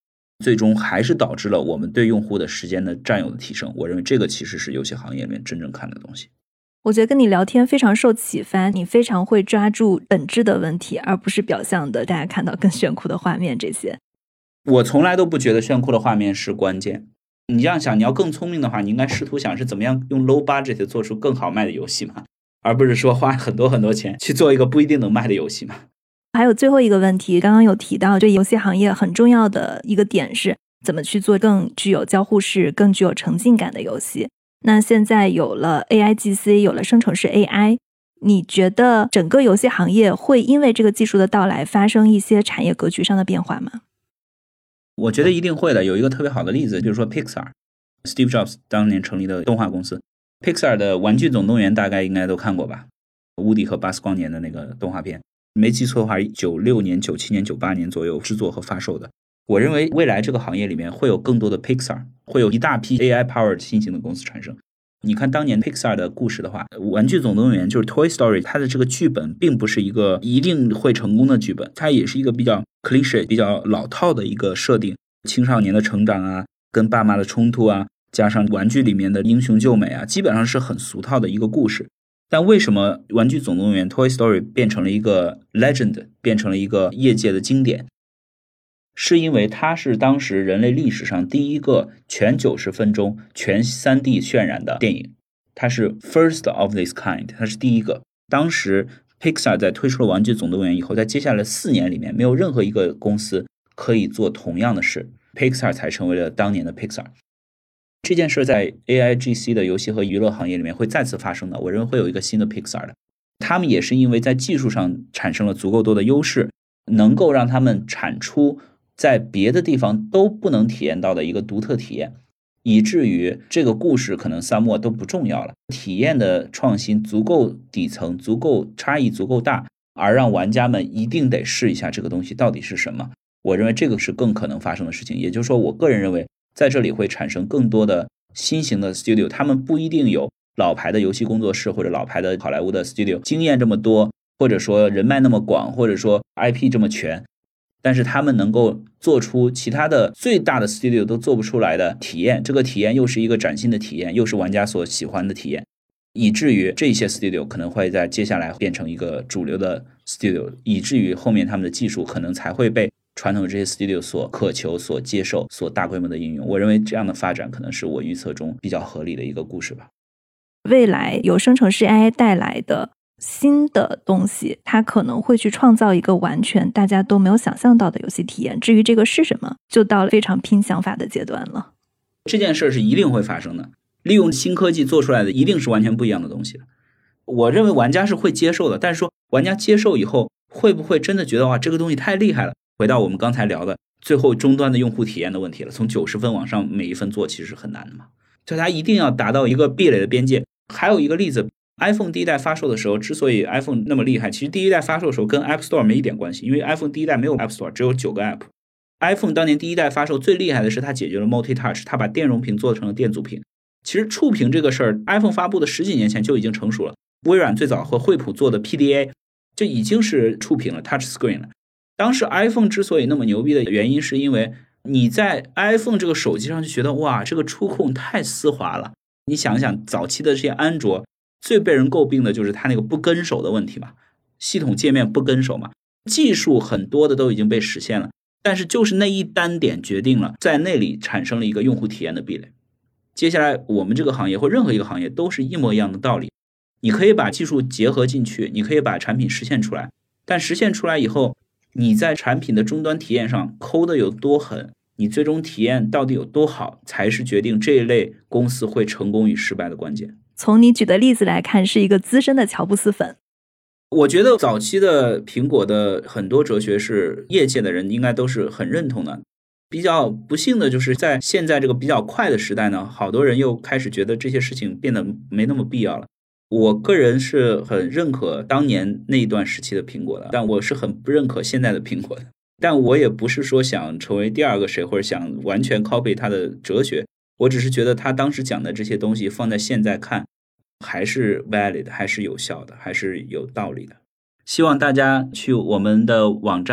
最终还是导致了我们对用户的时间的占有的提升。我认为这个其实是游戏行业里面真正看的东西。 我觉得跟你聊天非常受启发，你非常会抓住本质的问题，而不是表象的大家看到更炫酷的画面这些。 我从来都不觉得炫酷的画面是关键。你这样想，你要更聪明的话，你应该试图想是怎么样用 low budget 做出更好卖的游戏嘛，而不是说花很多钱去做一个不一定能卖的游戏嘛。 还有最后一个问题，刚刚有提到，这游戏行业很重要的一个点是怎么去做更具有交互式、更具有沉浸感的游戏。那现在有了 AIGC， 有了生成式 AI， 你觉得整个游戏行业会因为这个技术的到来发生一些产业格局上的变化吗？ 我觉得一定会的。有一个特别好的例子，比如说 Pixar， Steve Jobs 当年成立的动画公司。Pixar 的玩具总动员大概应该都看过吧，乌迪和巴斯光年的那个动画片，没记错的话96年、97年、98年左右制作和发售的。我认为未来这个行业里面会有更多的 Pixar， 会有一大批 AI powered 新型的公司产生。你看当年 Pixar 的故事的话，玩具总动员就是 Toy Story， 它的这个剧本并不是一个一定会成功的剧本，它也是一个比较 cliché 比较老套的一个设定，青少年的成长啊，跟爸妈的冲突啊，加上玩具里面的英雄救美啊，基本上是很俗套的一个故事。但为什么玩具总动员 Toy Story 变成了一个 legend， 变成了一个业界的经典？是因为它是当时人类历史上第一个全90分钟全 3D 渲染的电影，它是 first of this kind， 它是第一个。当时 Pixar 在推出了玩具总动员以后，在接下来4年里面没有任何一个公司可以做同样的事， Pixar 才成为了当年的 Pixar。 这件事在 AIGC 的游戏和娱乐行业里面会再次发生的，我认为会有一个新的 Pixar 的。他们也是因为在技术上产生了足够多的优势，能够让他们产出在别的地方都不能体验到的一个独特体验，以至于这个故事可能3幕都不重要了，体验的创新足够底层，足够差异足够大，而让玩家们一定得试一下这个东西到底是什么。我认为这个是更可能发生的事情。也就是说，我个人认为在这里会产生更多的新型的 studio， 他们不一定有老牌的游戏工作室或者老牌的好莱坞的 studio 经验这么多，或者说人脉那么广，或者说 IP 这么全，但是他们能够做出其他的最大的 studio 都做不出来的体验，这个体验又是一个崭新的体验，又是玩家所喜欢的体验，以至于这些 studio 可能会在接下来变成一个主流的 studio， 以至于后面他们的技术可能才会被传统这些 studio 所渴求、所接受、所大规模的应用。我认为这样的发展可能是我预测中比较合理的一个故事吧。 未来有生成式 AI 带来的新的东西，它可能会去创造一个完全大家都没有想象到的游戏体验，至于这个是什么，就到了非常拼想法的阶段了。 这件事是一定会发生的，利用新科技做出来的一定是完全不一样的东西。我认为玩家是会接受的，但是说玩家接受以后会不会真的觉得哇这个东西太厉害了，回到我们刚才聊的最后终端的用户体验的问题了，从90分往上每一分做其实是很难的嘛，所以它一定要达到一个壁垒的边界。还有一个例子，iPhone 第一代发售的时候，之所以 iPhone 那么厉害，其实第一代发售的时候跟 App Store 没一点关系，因为 iPhone 第一代没有 App Store， 只有9个 App。 iPhone 当年第一代发售最厉害的是它解决了 Multi-Touch， 它把电容屏做成了电阻屏。其实触屏这个事儿 iPhone 发布的10几年前就已经成熟了，微软最早和惠普做的 PDA 就已经是触屏了 Touch Screen 了。当时 iPhone 之所以那么牛逼的原因是因为你在 iPhone 这个手机上就觉得哇这个触控太丝滑了。你想想早期的这些安卓最被人诟病的就是它那个不跟手的问题嘛，系统界面不跟手嘛，技术很多的都已经被实现了，但是就是那一单点决定了在那里产生了一个用户体验的壁垒。接下来我们这个行业或任何一个行业都是一模一样的道理，你可以把技术结合进去，你可以把产品实现出来，但实现出来以后你在产品的终端体验上抠的有多狠，你最终体验到底有多好，才是决定这一类公司会成功与失败的关键。 从你举的例子来看，是一个资深的乔布斯粉。 我觉得早期的苹果的很多哲学是业界的人应该都是很认同的。比较不幸的就是在现在这个比较快的时代呢，好多人又开始觉得这些事情变得没那么必要了。我个人是很认可当年那一段时期的苹果的，但我是很不认可现在的苹果的。但我也不是说想成为第二个谁，或者想完全 copy 他的哲学，我只是觉得他当时讲的这些东西放在现在看还是 valid， 还是有效的，还是有道理的。希望大家去我们的网站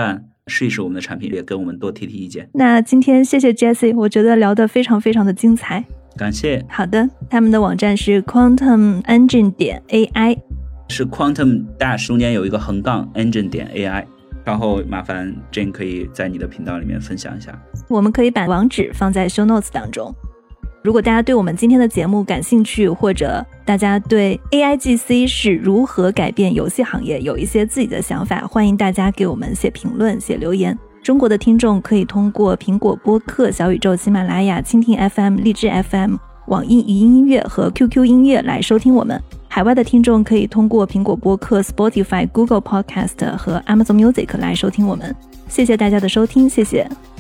试一试我们的产品，也跟我们多提提意见。 那今天谢谢 Jessie， 我觉得聊得非常非常的精彩， 感谢。 好的，他们的网站是 quantumengine.ai， 是 quantum dash 中间有一个横杠 engine.ai， 然后麻烦 Jane 可以在你的频道里面分享一下。 我们可以把网址放在 show notes 当中。如果大家对我们今天的节目感兴趣，或者大家对 AIGC 是如何改变游戏行业有一些自己的想法，欢迎大家给我们写评论写留言。中国的听众可以通过苹果播客、小宇宙、喜马拉雅、蜻蜓 FM、荔枝 FM、网易云音乐和 QQ 音乐来收听我们。海外的听众可以通过苹果播客、Spotify、Google Podcast 和 Amazon Music 来收听我们。谢谢大家的收听，谢谢。